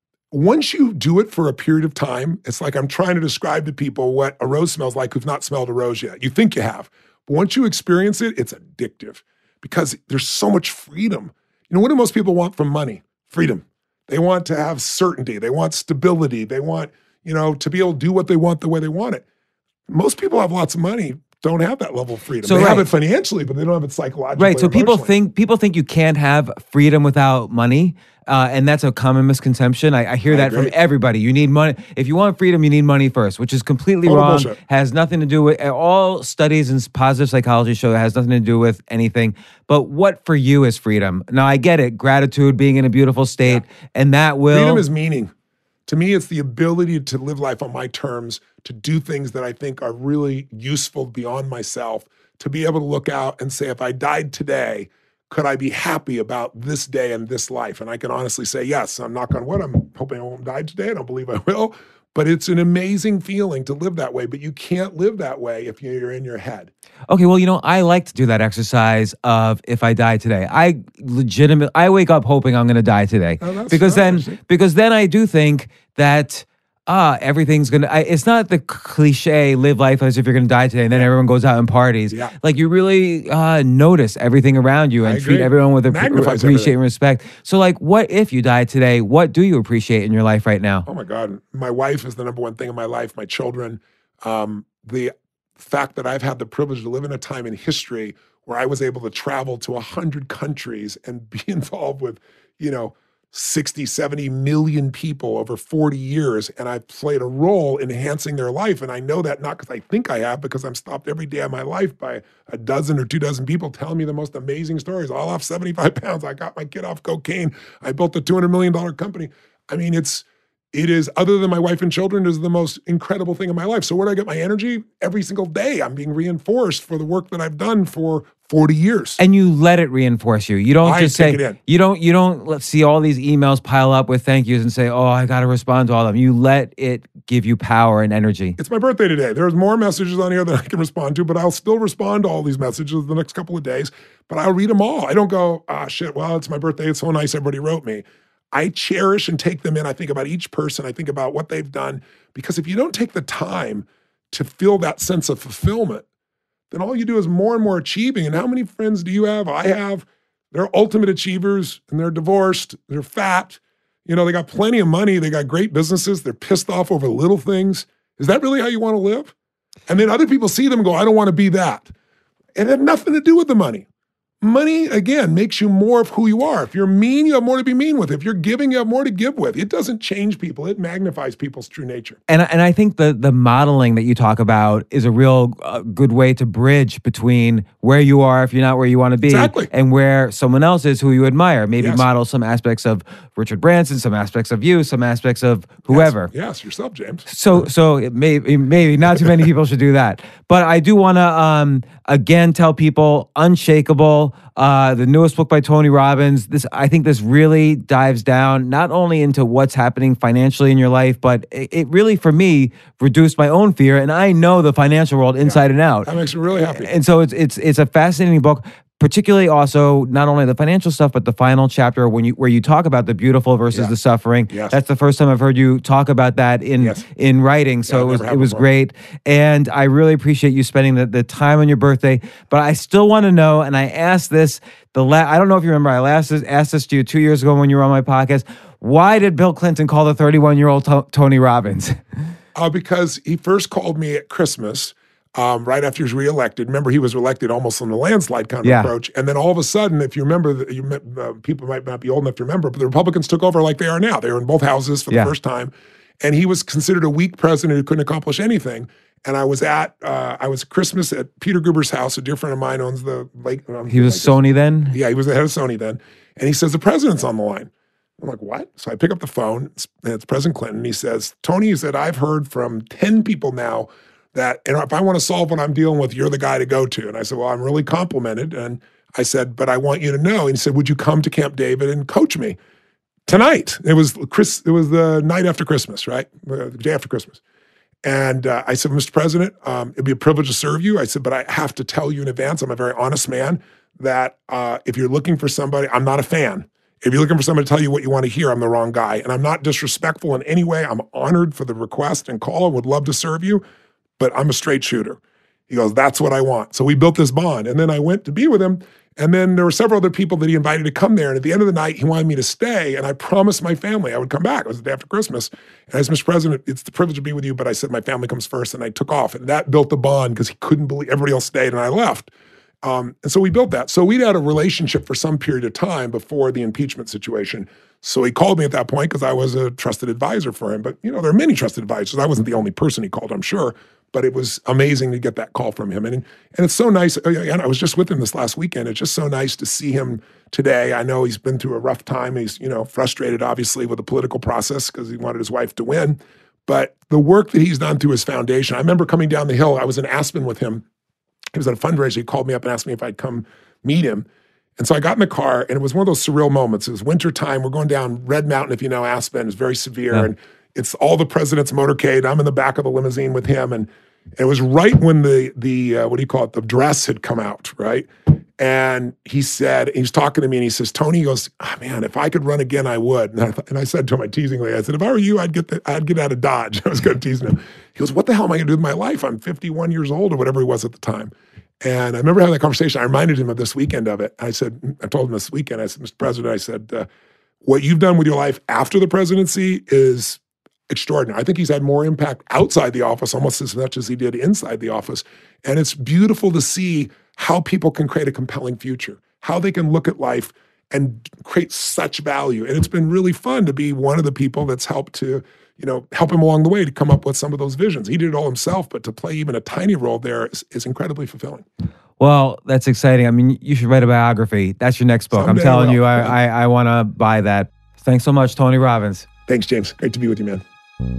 D: once you do it for a period of time, it's like I'm trying to describe to people what a rose smells like who've not smelled a rose yet. You think you have. But once you experience it, it's addictive because there's so much freedom. You know, what do most people want from money? Freedom. They want to have certainty. They want stability. They want, you know, to be able to do what they want the way they want it. Most people have lots of money, don't have that level of freedom.
A: So,
D: they have
A: right.
D: it financially, but they don't have it psychologically.
A: Right. So
D: or
A: people
D: emotionally.
A: think people think you can't have freedom without money. Uh, and that's a common misconception. I, I hear
D: I
A: that
D: agree.
A: from everybody. You need money. If you want freedom, you need money first, which is completely
D: Total
A: wrong.
D: bullshit.
A: Has nothing to do with all studies and positive psychology show that has nothing to do with anything. But what for you is freedom? Now I get it. Gratitude, being in a beautiful state, and that will
D: Freedom is meaning. To me, it's the ability to live life on my terms, to do things that I think are really useful beyond myself, to be able to look out and say, if I died today, could I be happy about this day and this life? And I can honestly say, yes, I'm knock on wood. I'm hoping I won't die today. I don't believe I will. But it's an amazing feeling to live that way. But you can't live that way if you're in your head.
A: Okay, well, you know, I like to do that exercise of if I die today. I legitimate I wake up hoping I'm going to die today.
D: Oh, that's
A: because
D: nice.
A: then because then I do think that ah, everything's going to it's not the cliche live life as if you're going to die today and then everyone goes out and parties.
D: Yeah.
A: Like you really uh, notice everything around you and
D: I
A: treat
D: agree.
A: everyone with appre-
D: Magnifies
A: appreciate
D: everything.
A: and respect. So like what if you die today? What do you appreciate in your life right now?
D: Oh my God. My wife is the number one thing in my life, my children. Um, the fact that I've had the privilege to live in a time in history where I was able to travel to a hundred countries and be involved with, you know, sixty, seventy million people over forty years. And I've played a role in enhancing their life. And I know that not because I think I have, because I'm stopped every day of my life by a dozen or two dozen people telling me the most amazing stories. I lost seventy-five pounds. I got my kid off cocaine. I built a two hundred million dollars company. I mean, it's, It is, other than my wife and children, is the most incredible thing in my life. So where do I get my energy? Every single day, I'm being reinforced for the work that I've done for forty years.
A: And you let it reinforce you. You don't
D: I
A: just
D: take
A: say
D: it in.
A: you don't you don't let see all these emails pile up with thank yous and say, "Oh, I got to respond to all of them." You let it give you power and energy.
D: It's my birthday today. There's more messages on here that I can respond to, but I'll still respond to all these messages the next couple of days. But I'll read them all. I don't go, ah, shit, well, it's my birthday. It's so nice everybody wrote me. I cherish and take them in. I think about each person. I think about what they've done. Because if you don't take the time to feel that sense of fulfillment, then all you do is more and more achieving. And how many friends do you have? I have. They're ultimate achievers and they're divorced. They're fat. You know, they got plenty of money. They got great businesses. They're pissed off over little things. Is that really how you want to live? And then other people see them and go, I don't want to be that. It had nothing to do with the money. Money, again, makes you more of who you are. If you're mean, you have more to be mean with. If you're giving, you have more to give with. It doesn't change people. It magnifies people's true nature.
A: And and I think the the modeling that you talk about is a real uh, good way to bridge between where you are if you're not where you want to be,
D: Exactly.
A: and where someone else is who you admire. Maybe
D: Yes.
A: model some aspects of Richard Branson, some aspects of you, some aspects of whoever.
D: Yes, yes yourself, James.
A: So, so it may, maybe not too many people should do that. But I do want to, um, again, tell people Unshakable, uh, the newest book by Tony Robbins. This, I think this really dives down not only into what's happening financially in your life, but it, it really, for me, reduced my own fear. And I know the financial world inside and out.
D: That makes me really happy.
A: And so it's it's it's a fascinating book. particularly also not only the financial stuff, but the final chapter when you where you talk about the beautiful versus
D: Yeah.
A: the suffering.
D: Yes.
A: That's the first time I've heard you talk about that in
D: Yes.
A: in writing. So
D: Yeah,
A: it was
D: never
A: it
D: happened
A: was
D: before.
A: great, and I really appreciate you spending the, the time on your birthday. But I still want to know, and I asked this the la- I don't know if you remember. I last asked this to you two years ago when you were on my podcast. Why did Bill Clinton call the thirty-one-year-old to- Tony Robbins?
D: Uh, because he first called me at Christmas, um, right after he was reelected. Remember, he was elected almost on a landslide kind of
A: Yeah.
D: approach. And then all of a sudden, if you remember, the, you, uh, people might not be old enough to remember, but the Republicans took over like they are now. They were in both houses for
A: Yeah.
D: the first time. And he was considered a weak president who couldn't accomplish anything. And I was at, uh, I was at Christmas at Peter Gruber's house. A dear friend of mine owns the lake. Um,
A: He was
D: like
A: Sony then?
D: Yeah, he was the head of Sony then. And he says, the president's on the line. I'm like, what? So I pick up the phone, it's, and it's President Clinton. He says, Tony, he said, I've heard from ten people now that, and if I want to solve what I'm dealing with, you're the guy to go to. And I said, well, I'm really complimented. And I said, but I want you to know. And he said, would you come to Camp David and coach me tonight? It was Chris. It was the night after Christmas, right? Uh, The day after Christmas. And uh, I said, Mister President, um, it'd be a privilege to serve you. I said, but I have to tell you in advance, I'm a very honest man, that uh, if you're looking for somebody, I'm not a fan. If you're looking for somebody to tell you what you want to hear, I'm the wrong guy. And I'm not disrespectful in any way. I'm honored for the request and call. I would love to serve you, but I'm a straight shooter. He goes, that's what I want. So we built this bond. And then I went to be with him. And then there were several other people that he invited to come there. And at the end of the night, he wanted me to stay. And I promised my family I would come back. It was the day after Christmas. And I said, Mister President, it's the privilege to be with you. But I said, my family comes first. And I took off. And that built the bond because he couldn't believe everybody else stayed and I left. Um, and so we built that. So we'd had a relationship for some period of time before the impeachment situation. So he called me at that point because I was a trusted advisor for him. But, you know, there are many trusted advisors. I wasn't the only person he called, I'm sure. But it was amazing to get that call from him. And, and it's so nice. And I was just with him this last weekend. It's just so nice to see him today. I know he's been through a rough time. He's, you know, frustrated, obviously, with the political process because he wanted his wife to win. But the work that he's done through his foundation, I remember coming down the hill. I was in Aspen with him. He was at a fundraiser. He called me up and asked me if I'd come meet him. And so I got in the car, and it was one of those surreal moments. It was winter time. We're going down Red Mountain, if you know Aspen. It's very severe.
A: Yeah.
D: And it's all the president's motorcade. I'm in the back of the limousine with him. And it was right when the, the uh, what do you call it, the dress had come out, right? And he said, he was talking to me, and he says, Tony, he goes, oh, man, if I could run again, I would. And I, th- and I said to him, I teasingly, I said, if I were you, I'd get the, I'd get out of Dodge. I was going to tease him. He goes, what the hell am I going to do with my life? I'm fifty-one years old or whatever he was at the time. And I remember having that conversation. I reminded him of this weekend of it. I said, I told him this weekend, I said, Mister President, I said, uh, what you've done with your life after the presidency is extraordinary. I think he's had more impact outside the office, almost as much as he did inside the office. And it's beautiful to see how people can create a compelling future, how they can look at life and create such value. And it's been really fun to be one of the people that's helped to, you know, help him along the way to come up with some of those visions. He did it all himself, but to play even a tiny role there is, is incredibly fulfilling.
A: Well, that's exciting. I mean, you should write a biography. That's your next book.
D: Someday
A: I'm telling
D: I will.
A: you, I, I, I want to buy that. Thanks so much, Tony Robbins.
D: Thanks, James. Great to be with you, man.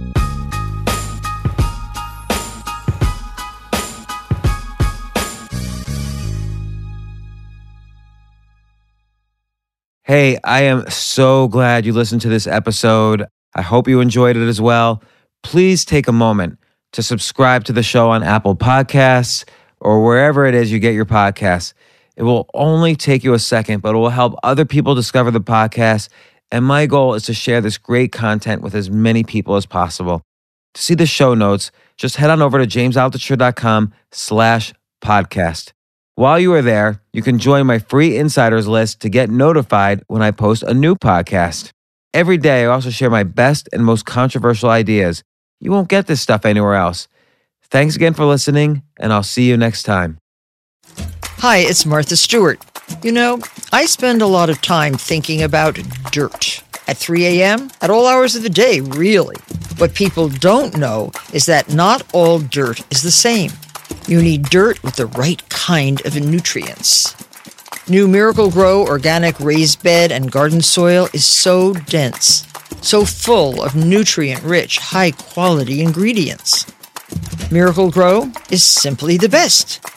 A: Hey, I am so glad you listened to this episode. I hope you enjoyed it as well. Please take a moment to subscribe to the show on Apple Podcasts or wherever it is you get your podcasts. It will only take you a second, but it will help other people discover the podcast. And my goal is to share this great content with as many people as possible. To see the show notes, just head on over to jamesaltucher.com slash podcast. While you are there, you can join my free insiders list to get notified when I post a new podcast. Every day, I also share my best and most controversial ideas. You won't get this stuff anywhere else. Thanks again for listening, and I'll see you next time.
G: Hi, it's Martha Stewart. You know, I spend a lot of time thinking about dirt. At three a.m., at all hours of the day, really. What people don't know is that not all dirt is the same. You need dirt with the right kind of nutrients. New Miracle-Gro organic raised bed and garden soil is so dense, so full of nutrient-rich, high-quality ingredients. Miracle-Gro is simply the best.